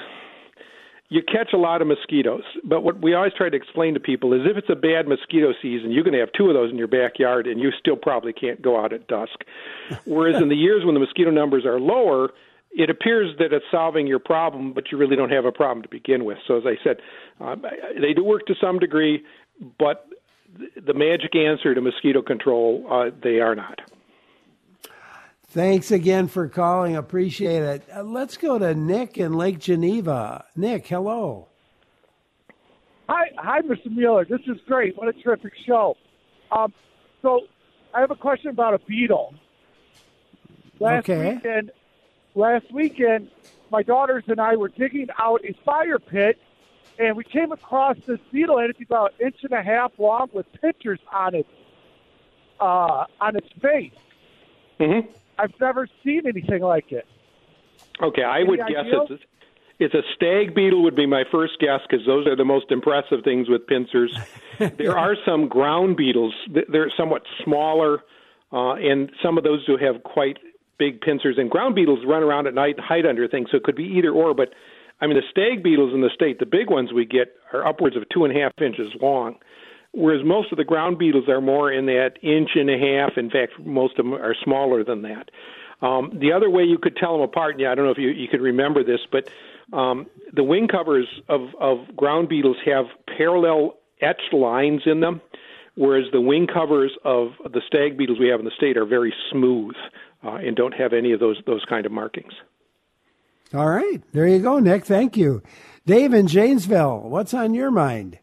you catch a lot of mosquitoes, but what we always try to explain to people is if it's a bad mosquito season, you're going to have two of those in your backyard, and you still probably can't go out at dusk. Whereas in the years when the mosquito numbers are lower, it appears that it's solving your problem, but you really don't have a problem to begin with. So as I said, uh, they do work to some degree, but the magic answer to mosquito control, uh, they are not. Thanks again for calling. Appreciate it. Uh, let's go to Nick in Lake Geneva. Nick, hello. Hi, hi, Mister Mueller. This is great. What a terrific show. Um, so I have a question about a beetle. Last okay. weekend, last weekend, my daughters and I were digging out a fire pit, and we came across this beetle, and it's about an inch and a half long with pictures on it, uh, on its face. Mm-hmm. I've never seen anything like it. Okay, I Any would guess idea? it's a, it's a stag beetle would be my first guess because those are the most impressive things with pincers. There are some ground beetles. They're somewhat smaller, uh, and some of those do have quite big pincers. And ground beetles run around at night and hide under things, so it could be either or. But, I mean, the stag beetles in the state, the big ones we get, are upwards of two and a half inches long. Whereas most of the ground beetles are more in that inch and a half. In fact, most of them are smaller than that. Um, the other way you could tell them apart, yeah, I don't know if you, you could remember this, but um, the wing covers of, of ground beetles have parallel etched lines in them, whereas the wing covers of the stag beetles we have in the state are very smooth uh, and don't have any of those those kind of markings. All right. There you go, Nick. Thank you. Dave in Janesville, what's on your mind?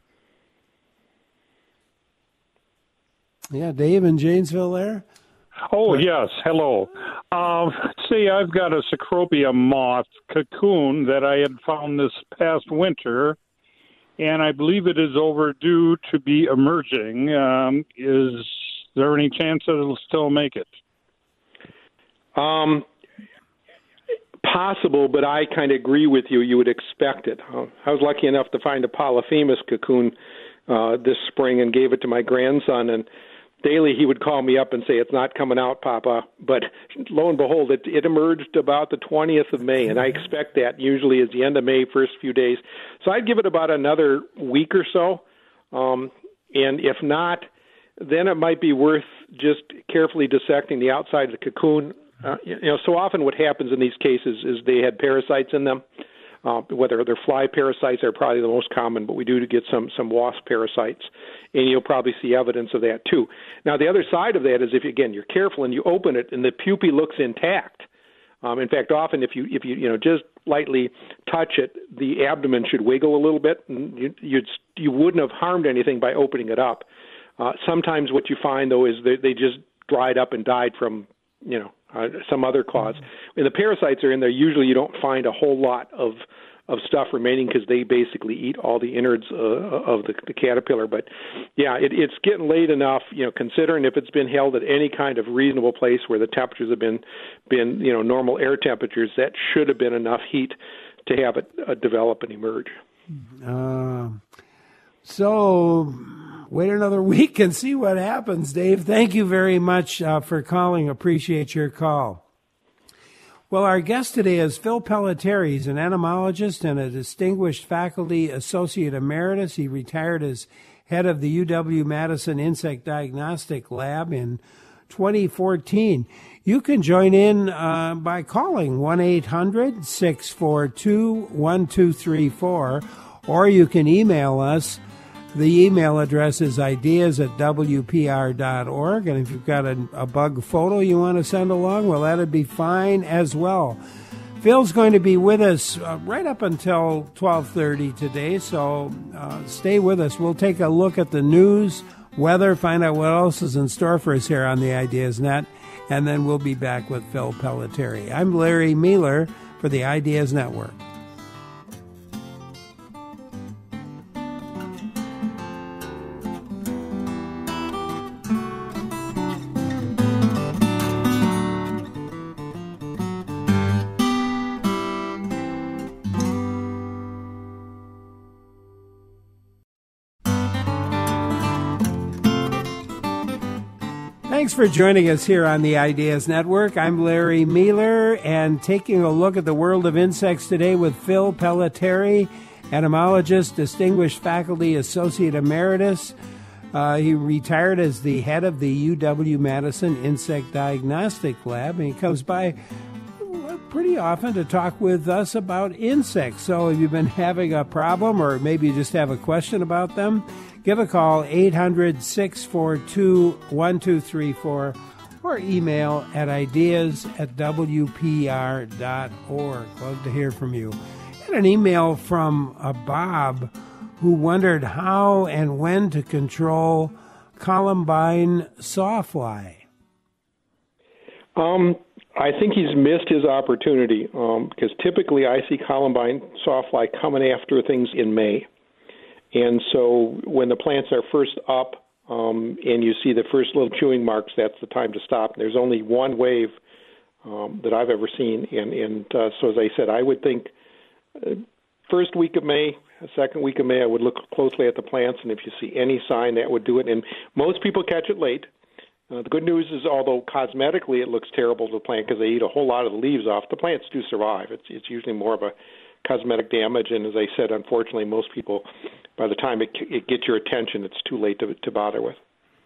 Yeah, Dave in Janesville there. Oh, yes. Hello. Um, see, I've got a Cecropia moth cocoon that I had found this past winter, and I believe it is overdue to be emerging. Um, is there any chance that it'll still make it? Um, possible, but I kind of agree with you. You would expect it. Uh, I was lucky enough to find a Polyphemus cocoon uh, this spring and gave it to my grandson, and daily he would call me up and say, it's not coming out, Papa. But lo and behold, it, it emerged about the twentieth of May, and I expect that usually is the end of May, first few days. So I'd give it about another week or so. Um, and if not, then it might be worth just carefully dissecting the outside of the cocoon. Uh, you know, so often what happens in these cases is they had parasites in them. Uh, whether they're fly parasites are probably the most common, but we do get some, some wasp parasites, and you'll probably see evidence of that too. Now, the other side of that is if, again, you're careful and you open it and the pupae looks intact. Um, in fact, often if you if you you know just lightly touch it, the abdomen should wiggle a little bit, and you you'd, you wouldn't have harmed anything by opening it up. Uh, sometimes what you find though is that they just dried up and died from you know, uh, some other cause. When the parasites are in there, usually you don't find a whole lot of of stuff remaining because they basically eat all the innards uh, of the, the caterpillar. But yeah, it, it's getting late enough, you know, considering if it's been held at any kind of reasonable place where the temperatures have been, been you know, normal air temperatures, that should have been enough heat to have it uh, develop and emerge. Uh, so wait another week and see what happens, Dave. Thank you very much uh, for calling. Appreciate your call. Well, our guest today is Phil Pelletieri. He's an entomologist and a distinguished faculty associate emeritus. He retired as head of the U W-Madison Insect Diagnostic Lab in twenty fourteen. You can join in uh, by calling one eight hundred six four two one two three four, or you can email us. The email address is ideas at w p r dot org, and if you've got a, a bug photo you want to send along, well, that'd be fine as well. Phil's going to be with us uh, right up until twelve thirty today, so uh, stay with us. We'll take a look at the news, weather, find out what else is in store for us here on the Ideas Net, and then we'll be back with Phil Pelletieri. I'm Larry Mueller for the Ideas Network. Thanks for joining us here on the Ideas Network. I'm Larry Mueller, and taking a look at the world of insects today with Phil Pelletieri, entomologist, distinguished faculty associate emeritus. Uh, he retired as the head of the U W-Madison Insect Diagnostic Lab, and he comes by pretty often to talk with us about insects. So if you've been having a problem, or maybe you just have a question about them, give a call, eight hundred six four two one two three four, or email at ideas at w p r dot org. Love to hear from you. I had an email from a Bob who wondered how and when to control Columbine sawfly. Um, I think he's missed his opportunity um, because typically I see Columbine sawfly coming after things in May. And so when the plants are first up um, and you see the first little chewing marks, that's the time to stop. There's only one wave um, that I've ever seen. And, and uh, so as I said, I would think uh, first week of May, second week of May, I would look closely at the plants. And if you see any sign, that would do it. And most people catch it late. Uh, the good news is, although cosmetically it looks terrible to the plant because they eat a whole lot of the leaves off, the plants do survive. It's, it's usually more of a cosmetic damage, and as I said, unfortunately, most people, by the time it, it gets your attention, it's too late to, to bother with.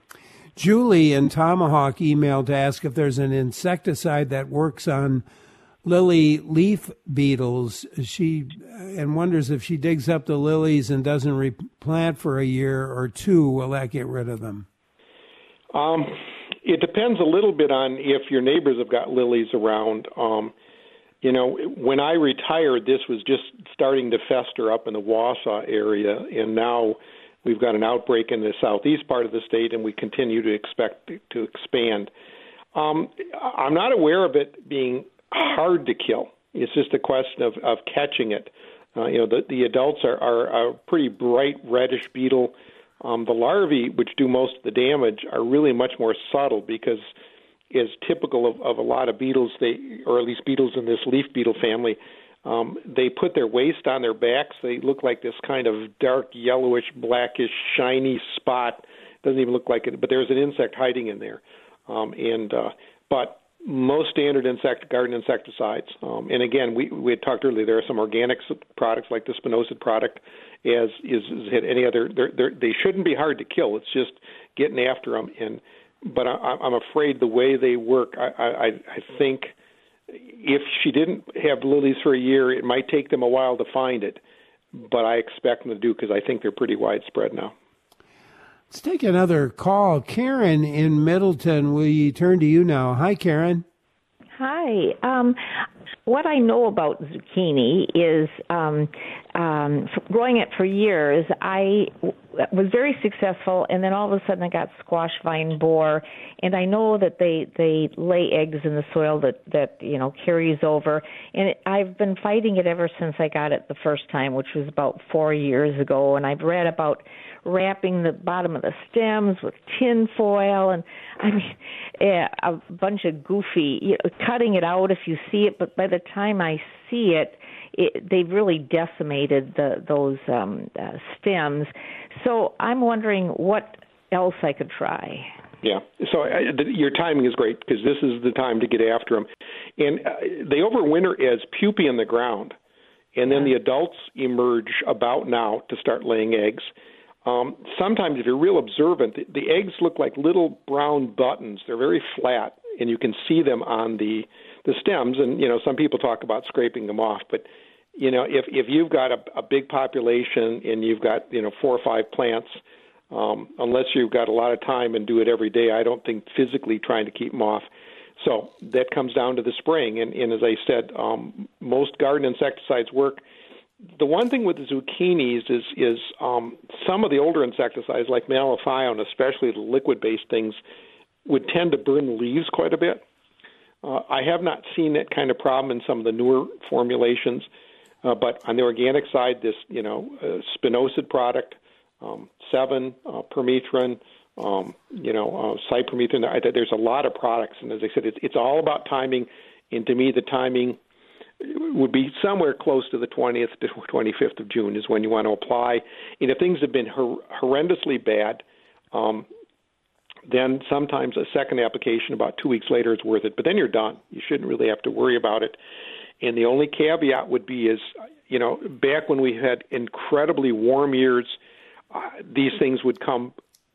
Julie in Tomahawk emailed to ask if there's an insecticide that works on lily leaf beetles. She and wonders if she digs up the lilies and doesn't replant for a year or two, will that get rid of them? Um, it depends a little bit on if your neighbors have got lilies around. Um, You know, when I retired, this was just starting to fester up in the Wausau area, and now we've got an outbreak in the southeast part of the state, and we continue to expect to expand. Um, I'm not aware of it being hard to kill. It's just a question of, of catching it. Uh, you know, the, the adults are, are a pretty bright reddish beetle. Um, the larvae, which do most of the damage, are really much more subtle because is typical of, of a lot of beetles, they or at least beetles in this leaf beetle family. Um, they put their waste on their backs. They look like this kind of dark yellowish, blackish, shiny spot. Doesn't even look like it, but there's an insect hiding in there. Um, and uh, but most standard insect garden insecticides, um, and again, we we had talked earlier. There are some organic products like the spinosad product, as is, is any other. They're, they're, they shouldn't be hard to kill. It's just getting after them. And but I, I'm afraid the way they work, I, I, I think if she didn't have lilies for a year, it might take them a while to find it. But I expect them to do because I think they're pretty widespread now. Let's take another call. Karen in Middleton, we turn to you now. Hi, Karen. Hi. Um, what I know about zucchini is um, um, growing it for years, I w- was very successful, and then all of a sudden I got squash vine borer, and I know that they, they lay eggs in the soil that, that you know carries over, and it, I've been fighting it ever since I got it the first time, which was about four years ago, and I've read about wrapping the bottom of the stems with tin foil, and I mean, yeah, a bunch of goofy, you know, cutting it out if you see it, but by the time I see it, it they've really decimated the, those um, uh, stems. So I'm wondering what else I could try. Yeah, so uh, the, your timing is great because this is the time to get after them. And uh, they overwinter as pupae in the ground, and then the adults emerge about now to start laying eggs. Um, sometimes, if you're real observant, the, the eggs look like little brown buttons. They're very flat, and you can see them on the, the stems. And, you know, some people talk about scraping them off. But, you know, if, if you've got a, a big population and you've got, you know, four or five plants, um, unless you've got a lot of time and do it every day, I don't think physically trying to keep them off. So that comes down to the spraying. And, and as I said, um, most garden insecticides work. The one thing with the zucchinis is is um, some of the older insecticides, like malathion, especially the liquid-based things, would tend to burn the leaves quite a bit. Uh, I have not seen that kind of problem in some of the newer formulations, uh, but on the organic side, this you know uh, spinosad product, um, Seven, uh, permethrin, um, you know uh, cypermethrin. I, there's a lot of products, and as I said, it's it's all about timing. And to me, the timing would be somewhere close to the twentieth to twenty-fifth of June is when you want to apply. And if things have been hor- horrendously bad, um, then sometimes a second application about two weeks later is worth it. But then you're done. You shouldn't really have to worry about it. And the only caveat would be is, you know, back when we had incredibly warm years, uh, these things would come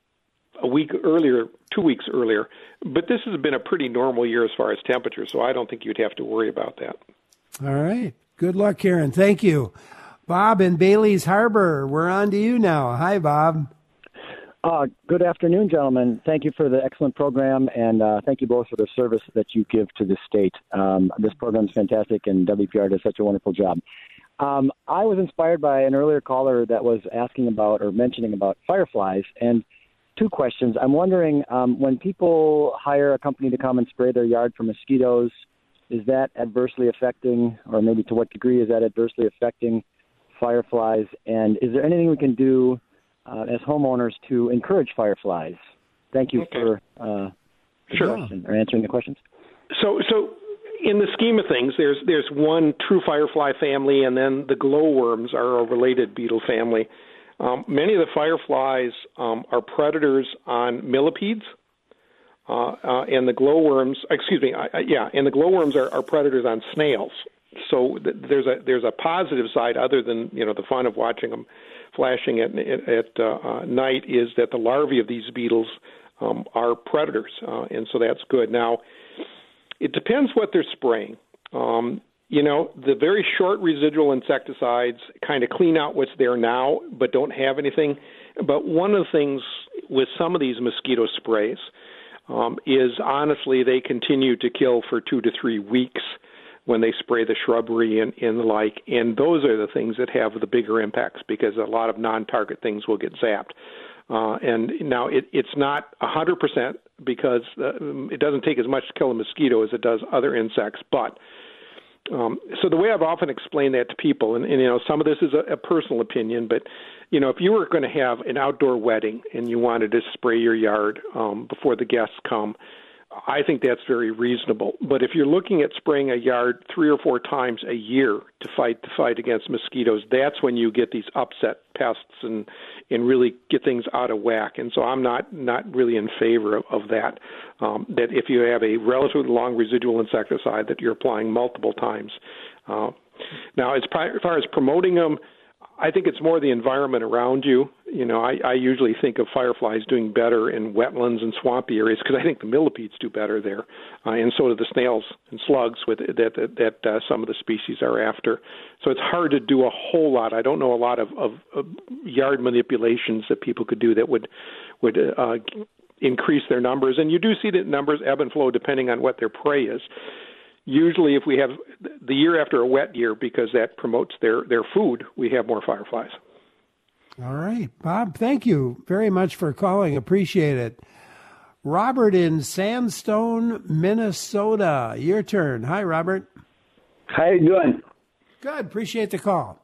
a week earlier, two weeks earlier. But this has been a pretty normal year as far as temperature, so I don't think you'd have to worry about that. All right. Good luck, Karen. Thank you. Bob in Bailey's Harbor, we're on to you now. Hi, Bob. Uh, good afternoon, gentlemen. Thank you for the excellent program, and uh, thank you both for the service that you give to the state. Um, this program is fantastic, and W P R does such a wonderful job. Um, I was inspired by an earlier caller that was asking about or mentioning about fireflies, and two questions. I'm wondering, um, when people hire a company to come and spray their yard for mosquitoes, is that adversely affecting, or maybe to what degree is that adversely affecting fireflies? And is there anything we can do uh, as homeowners to encourage fireflies? Thank you okay. for uh, the sure. question, or answering the questions. So, so in the scheme of things, there's there's one true firefly family, and then the glowworms are a related beetle family. Um, many of the fireflies um, are predators on millipedes. Uh, uh, and the glowworms, excuse me, uh, yeah, and the glowworms are, are predators on snails. So th- there's a there's a positive side other than you know the fun of watching them flashing at at, at uh, uh, night is that the larvae of these beetles um, are predators, uh, and so that's good. Now, it depends what they're spraying. Um, you know, the very short residual insecticides kind of clean out what's there now, but don't have anything. But one of the things with some of these mosquito sprays Um, is honestly they continue to kill for two to three weeks when they spray the shrubbery and, and the like, and those are the things that have the bigger impacts because a lot of non-target things will get zapped. Uh, and now it, it's not one hundred percent because uh, it doesn't take as much to kill a mosquito as it does other insects, but Um, so the way I've often explained that to people, and, and you know, some of this is a, a personal opinion, but you know, if you were going to have an outdoor wedding and you wanted to spray your yard um, before the guests come, I think that's very reasonable. But if you're looking at spraying a yard three or four times a year to fight the fight against mosquitoes, that's when you get these upset pests and and really get things out of whack. And so I'm not not really in favor of, of that. Um, that if you have a relatively long residual insecticide that you're applying multiple times. Uh, now, as far as promoting them, I think it's more the environment around you. You know, I, I usually think of fireflies doing better in wetlands and swampy areas because I think the millipedes do better there, uh, and so do the snails and slugs with that that, that uh, some of the species are after. So it's hard to do a whole lot. I don't know a lot of, of, of yard manipulations that people could do that would would uh, increase their numbers. And you do see that numbers ebb and flow depending on what their prey is. usually if we have the year after a wet year, because that promotes their, their food, we have more fireflies. All right, Bob, thank you very much for calling. Appreciate it. Robert in Sandstone, Minnesota. Your turn. Hi, Robert. How you doing? Good. Appreciate the call.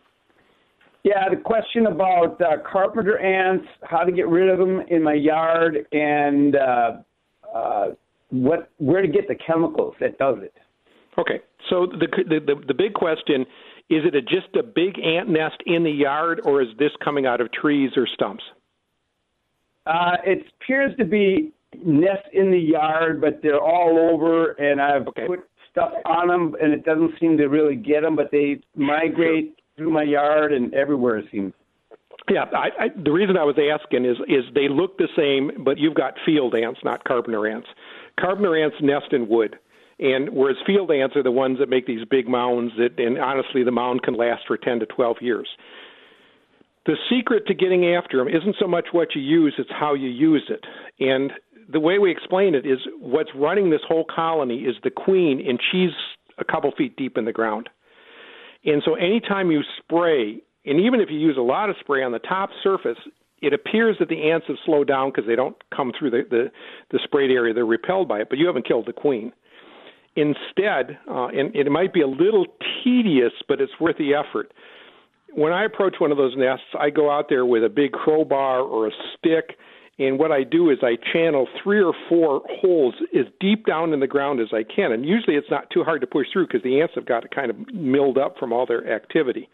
Yeah, the question about uh, carpenter ants, how to get rid of them in my yard, and uh, uh, what where to get the chemicals that does it. Okay, so the the the, the big question, is it a, just a big ant nest in the yard, or is this coming out of trees or stumps? Uh, it appears to be nests in the yard, but they're all over, and I've okay. put stuff on them, and it doesn't seem to really get them, but they migrate through my yard and everywhere, it seems. Yeah, I, I, the reason I was asking is is they look the same, but you've got field ants, not carpenter ants. Carpenter ants nest in wood, and whereas field ants are the ones that make these big mounds, that, and honestly, the mound can last for ten to twelve years. The secret to getting after them isn't so much what you use, it's how you use it. And the way we explain it is what's running this whole colony is the queen, and she's a couple feet deep in the ground. And so anytime you spray, and even if you use a lot of spray on the top surface, it appears that the ants have slowed down because they don't come through the, the, the sprayed area. They're repelled by it, but you haven't killed the queen. Instead, uh, and it might be a little tedious, but it's worth the effort. When I approach one of those nests, I go out there with a big crowbar or a stick, and what I do is I channel three or four holes as deep down in the ground as I can. And usually it's not too hard to push through because the ants have got it kind of milled up from all their activity.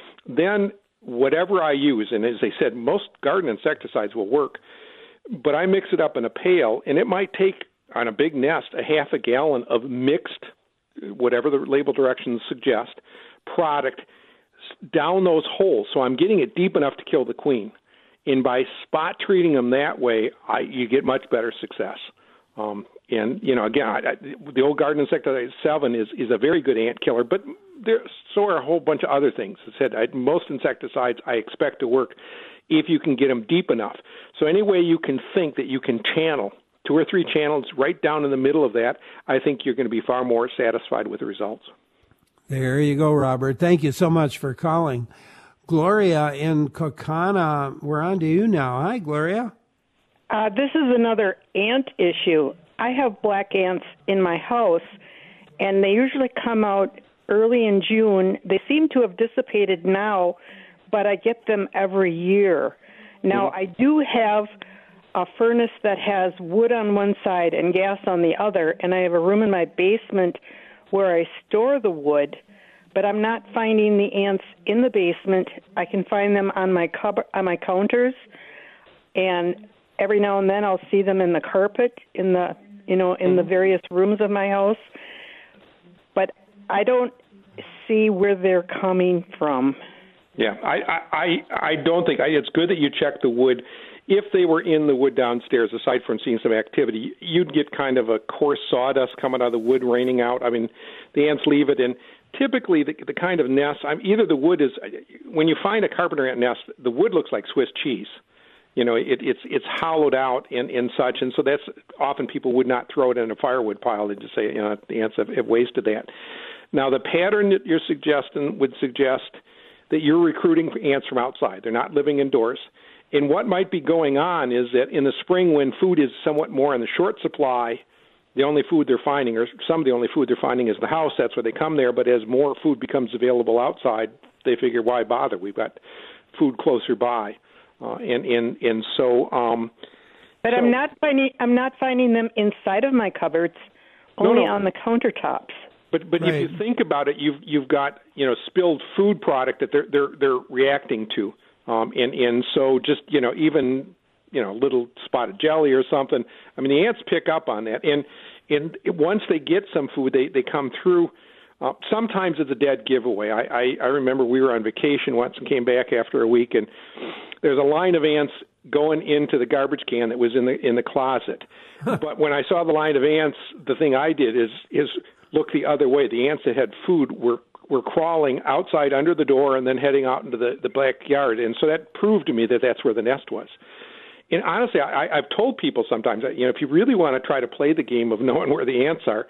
Then whatever I use, and as I said, most garden insecticides will work, but I mix it up in a pail, and it might take, on a big nest, a half a gallon of mixed, whatever the label directions suggest, product down those holes. So I'm getting it deep enough to kill the queen. And by spot treating them that way, I, you get much better success. Um, and, you know, again, I, I, the old garden insecticide seven is, is a very good ant killer, but there so are a whole bunch of other things. I said I, most insecticides I expect to work if you can get them deep enough. So any way you can think that you can channel two or three channels right down in the middle of that, I think you're going to be far more satisfied with the results. There you go, Robert. Thank you so much for calling. Gloria in Kokana, we're on to you now. Hi, Gloria. Uh, this is another ant issue. I have black ants in my house, and they usually come out early in June. They seem to have dissipated now, but I get them every year. Now, I do have a furnace that has wood on one side and gas on the other, and I have a room in my basement where I store the wood, but I'm not finding the ants in the basement. I can find them on my cupboard, on my counters, and every now and then I'll see them in the carpet, in the you know in the various rooms of my house. But I don't see where they're coming from. Yeah, I I I don't think I, it's good that you check the wood. If they were in the wood downstairs, aside from seeing some activity, you'd get kind of a coarse sawdust coming out of the wood raining out. I mean, the ants leave it in. Typically, the, the kind of nest, I'm, either the wood is, when you find a carpenter ant nest, the wood looks like Swiss cheese. You know, it, it's it's hollowed out and, and such, and so that's often people would not throw it in a firewood pile. They'd just say, you know, the ants have, have wasted that. Now, the pattern that you're suggesting would suggest that you're recruiting ants from outside. They're not living indoors. And what might be going on is that in the spring, when food is somewhat more in the short supply, the only food they're finding, or some of the only food they're finding, is the house. That's where they come there. But as more food becomes available outside, they figure, why bother? We've got food closer by, uh, and and and so. Um, but so, I'm not finding I'm not finding them inside of my cupboards, only no, no. on the countertops. But but Right. if you think about it, you've you've got you know spilled food product that they're they're they're reacting to. Um, and, and so just, you know, even, you know, little spotted jelly or something, I mean, the ants pick up on that. And and once they get some food, they, they come through. Uh, sometimes it's a dead giveaway. I, I, I remember we were on vacation once and came back after a week, and there's a line of ants going into the garbage can that was in the in the closet. But when I saw the line of ants, the thing I did is is look the other way. The ants that had food were were crawling outside under the door and then heading out into the, the backyard. And so that proved to me that that's where the nest was. And honestly, I, I've told people sometimes, that, you know, if you really want to try to play the game of knowing where the ants are,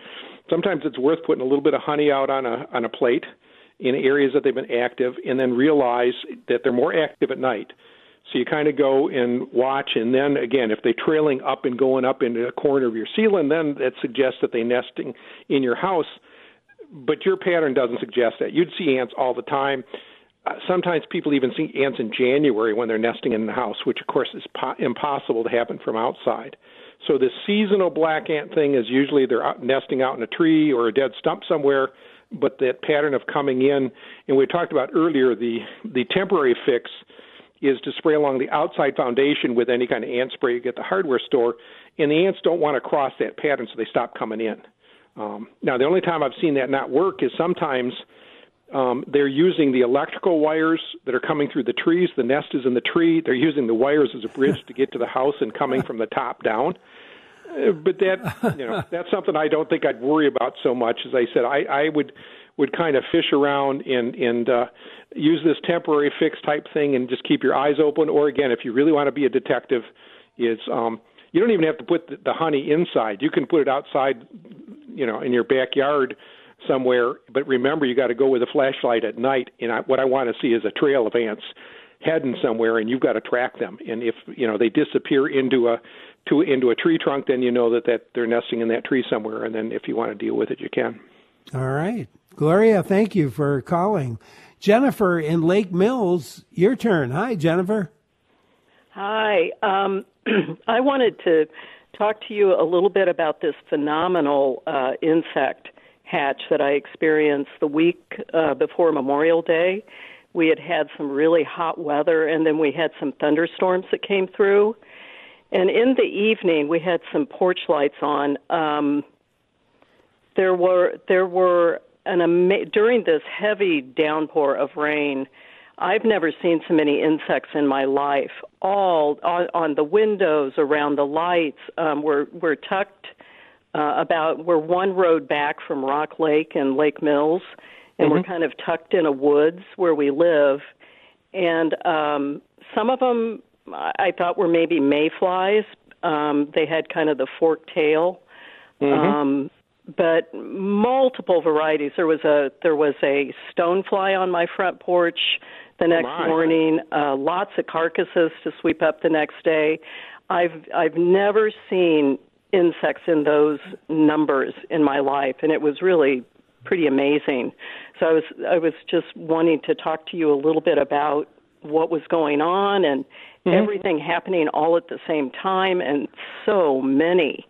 sometimes it's worth putting a little bit of honey out on a on a plate in areas that they've been active, and then realize that they're more active at night. So you kind of go and watch, and then again, if they're trailing up and going up into a corner of your ceiling, then that suggests that they're nesting in your house. But your pattern doesn't suggest that. You'd see ants all the time. Uh, sometimes people even see ants in January when they're nesting in the house, which of course is po- impossible to happen from outside. So the seasonal black ant thing is usually they're out nesting out in a tree or a dead stump somewhere, but that pattern of coming in, and we talked about earlier, the, the temporary fix is to spray along the outside foundation with any kind of ant spray you get at the hardware store, and the ants don't want to cross that pattern, so they stop coming in. Um, now, the only time I've seen that not work is sometimes um, they're using the electrical wires that are coming through the trees. The nest is in the tree. They're using the wires as a bridge to get to the house and coming from the top down. Uh, but that, you know, that's something I don't think I'd worry about so much. As I said, I, I would would kind of fish around and and uh, use this temporary fix type thing and just keep your eyes open. Or again, if you really want to be a detective, is um, you don't even have to put the, the honey inside. You can put it outside, you know, in your backyard somewhere. But remember, you got to go with a flashlight at night. And I, what I want to see is a trail of ants heading somewhere, and you've got to track them. And if you know they disappear into a to into a tree trunk, then you know that, that they're nesting in that tree somewhere. And then if you want to deal with it, you can. All right. Gloria, thank you for calling. Jennifer in Lake Mills, your turn. Hi, Jennifer. Hi. Um, I wanted to talk to you a little bit about this phenomenal uh, insect hatch that I experienced the week uh, before Memorial Day. We had had some really hot weather, and then we had some thunderstorms that came through. And in the evening, we had some porch lights on. Um, there were there were an ama- during this heavy downpour of rain, I've never seen so many insects in my life. All on, on the windows, around the lights. Um, we're we're tucked uh, about we're one road back from Rock Lake and Lake Mills, and mm-hmm. we're kind of tucked in a woods where we live. And um, some of them I thought were maybe mayflies. Um, they had kind of the forked tail. Mm-hmm. Um, but multiple varieties. There was a there was a stonefly on my front porch the next oh morning. Uh, lots of carcasses to sweep up the next day. I've I've never seen insects in those numbers in my life, and it was really pretty amazing. So I was I was just wanting to talk to you a little bit about what was going on and mm-hmm. everything happening all at the same time, and so many.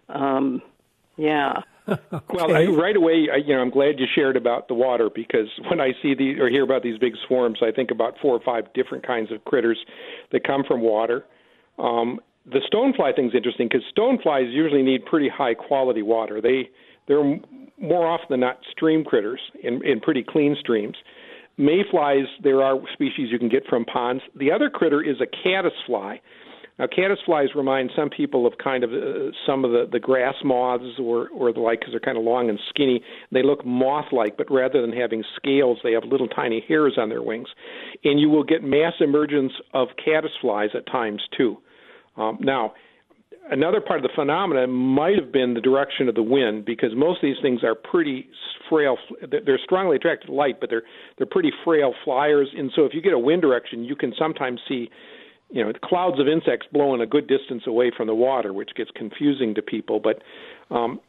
Um, yeah. Okay. Well, I, right away, I, you know, I'm glad you shared about the water, because when I see the or hear about these big swarms, I think about four or five different kinds of critters that come from water. Um, the stonefly thing's interesting because stoneflies usually need pretty high quality water. They they're more often than not stream critters in, in pretty clean streams. Mayflies, there are species you can get from ponds. The other critter is a caddisfly. Now, caddisflies remind some people of kind of uh, some of the, the grass moths or, or the like, because they're kind of long and skinny. They look moth-like, but rather than having scales, they have little tiny hairs on their wings. And you will get mass emergence of caddisflies at times, too. Um, now, another part of the phenomenon might have been the direction of the wind, because most of these things are pretty frail. They're strongly attracted to light, but they're they're pretty frail flyers. And so if you get a wind direction, you can sometimes see, you know, clouds of insects blowing a good distance away from the water, which gets confusing to people. But um,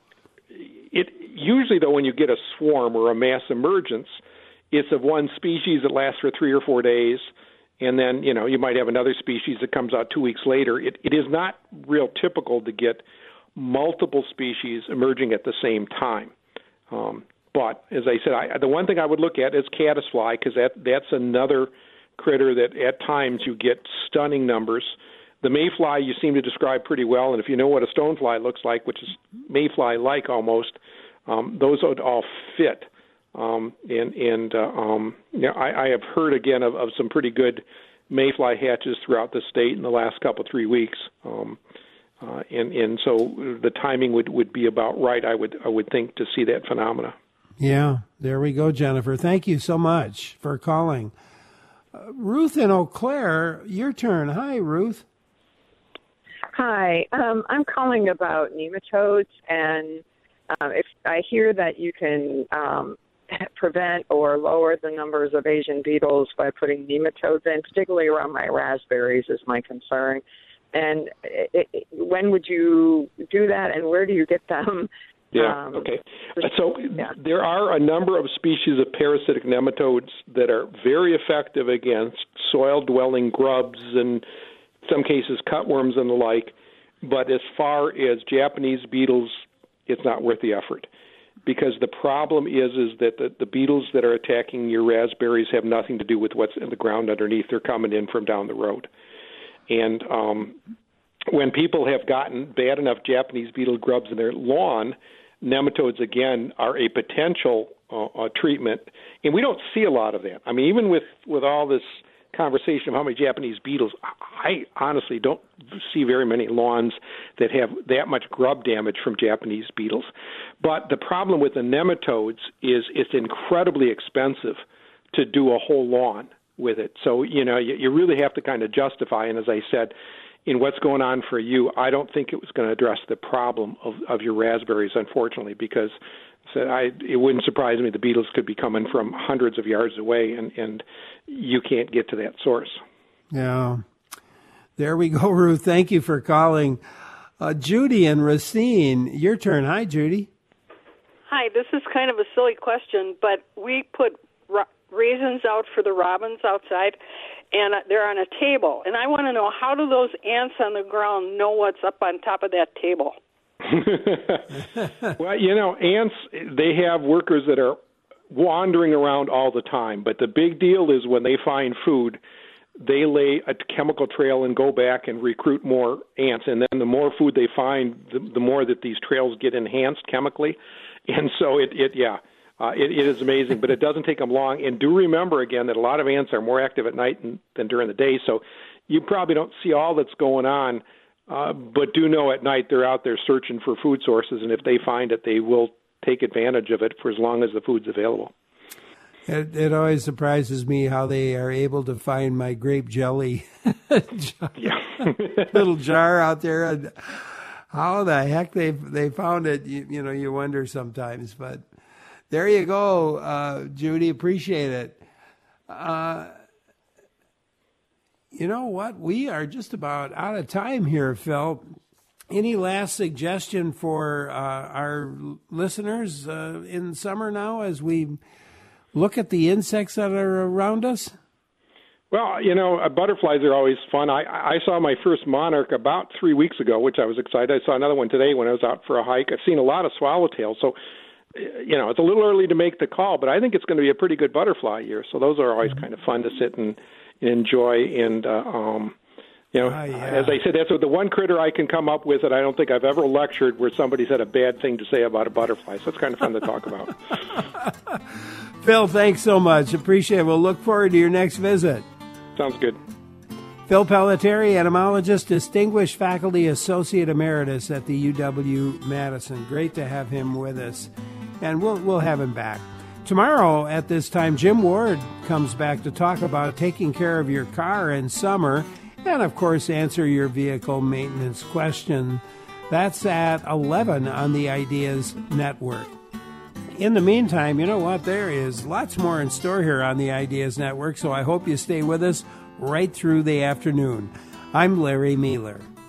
it usually, though, when you get a swarm or a mass emergence, it's of one species that lasts for three or four days. And then, you know, you might have another species that comes out two weeks later. It, it is not real typical to get multiple species emerging at the same time. Um, but, as I said, I, the one thing I would look at is caddisfly, because that, that's another critter that at times you get stunning numbers. The mayfly you seem to describe pretty well, and if you know what a stonefly looks like, which is mayfly-like almost, um, those would all fit. Um, and and uh, um, you know, I, I have heard again of, of some pretty good mayfly hatches throughout the state in the last couple three weeks. Um, uh, and and so the timing would, would be about right. I would I would think to see that phenomena. Yeah, there we go, Jennifer. Thank you so much for calling. Uh, Ruth in Eau Claire, your turn. Hi, Ruth. Hi, um, I'm calling about nematodes, and um, if I hear that you can um, prevent or lower the numbers of Asian beetles by putting nematodes in, particularly around my raspberries is my concern. And it, it, when would you do that, and where do you get them? Yeah, um, okay. So yeah. There are a number of species of parasitic nematodes that are very effective against soil-dwelling grubs and, in some cases, cutworms and the like. But as far as Japanese beetles, it's not worth the effort. Because the problem is is that the, the beetles that are attacking your raspberries have nothing to do with what's in the ground underneath. They're coming in from down the road. And um, when people have gotten bad enough Japanese beetle grubs in their lawn, nematodes, again, are a potential uh, uh, treatment. And we don't see a lot of that. I mean, even with, with all this conversation of how many Japanese beetles, I honestly don't see very many lawns that have that much grub damage from Japanese beetles. But the problem with the nematodes is it's incredibly expensive to do a whole lawn with it. So, you know, you, you really have to kind of justify, and as I said, in what's going on for you, I don't think it was going to address the problem of, of your raspberries, unfortunately, because so I, it wouldn't surprise me the beetles could be coming from hundreds of yards away, and, and you can't get to that source. Yeah. There we go, Ruth. Thank you for calling. Uh, Judy and Racine, your turn. Hi, Judy. Hi, this is kind of a silly question, but we put ra- raisins out for the robins outside, and they're on a table. And I want to know, how do those ants on the ground know what's up on top of that table? Well, you know, ants, they have workers that are wandering around all the time. But the big deal is when they find food, they lay a chemical trail and go back and recruit more ants. And then the more food they find, the, the more that these trails get enhanced chemically. And so, it, it yeah, uh, it, it is amazing. But it doesn't take them long. And do remember, again, that a lot of ants are more active at night than, than during the day. So you probably don't see all that's going on. Uh, but do know at night they're out there searching for food sources, and if they find it, they will take advantage of it for as long as the food's available. It, it always surprises me how they are able to find my grape jelly little jar out there, and how the heck they they found it. You, you know, you wonder sometimes. But there you go, uh, Judy. Appreciate it. Uh, You know what? We are just about out of time here, Phil. Any last suggestion for uh, our listeners uh, in summer now as we look at the insects that are around us? Well, you know, uh, butterflies are always fun. I, I saw my first monarch about three weeks ago, which I was excited. I saw another one today when I was out for a hike. I've seen a lot of swallowtails. So, you know, it's a little early to make the call, but I think it's going to be a pretty good butterfly year. So those are always kind of fun to sit and enjoy. And, uh, um, you know, oh, yeah. as I said, that's the one critter I can come up with that I don't think I've ever lectured where somebody's had a bad thing to say about a butterfly. So it's kind of fun to talk about. Phil, thanks so much. Appreciate it. We'll look forward to your next visit. Sounds good. Phil Pelletieri, entomologist, distinguished faculty associate emeritus at the U W-Madison. Great to have him with us, and we'll we'll have him back. Tomorrow at this time, Jim Ward comes back to talk about taking care of your car in summer and, of course, answer your vehicle maintenance question. That's at eleven on the Ideas Network. In the meantime, you know what? There is lots more in store here on the Ideas Network, so I hope you stay with us right through the afternoon. I'm Larry Mealer.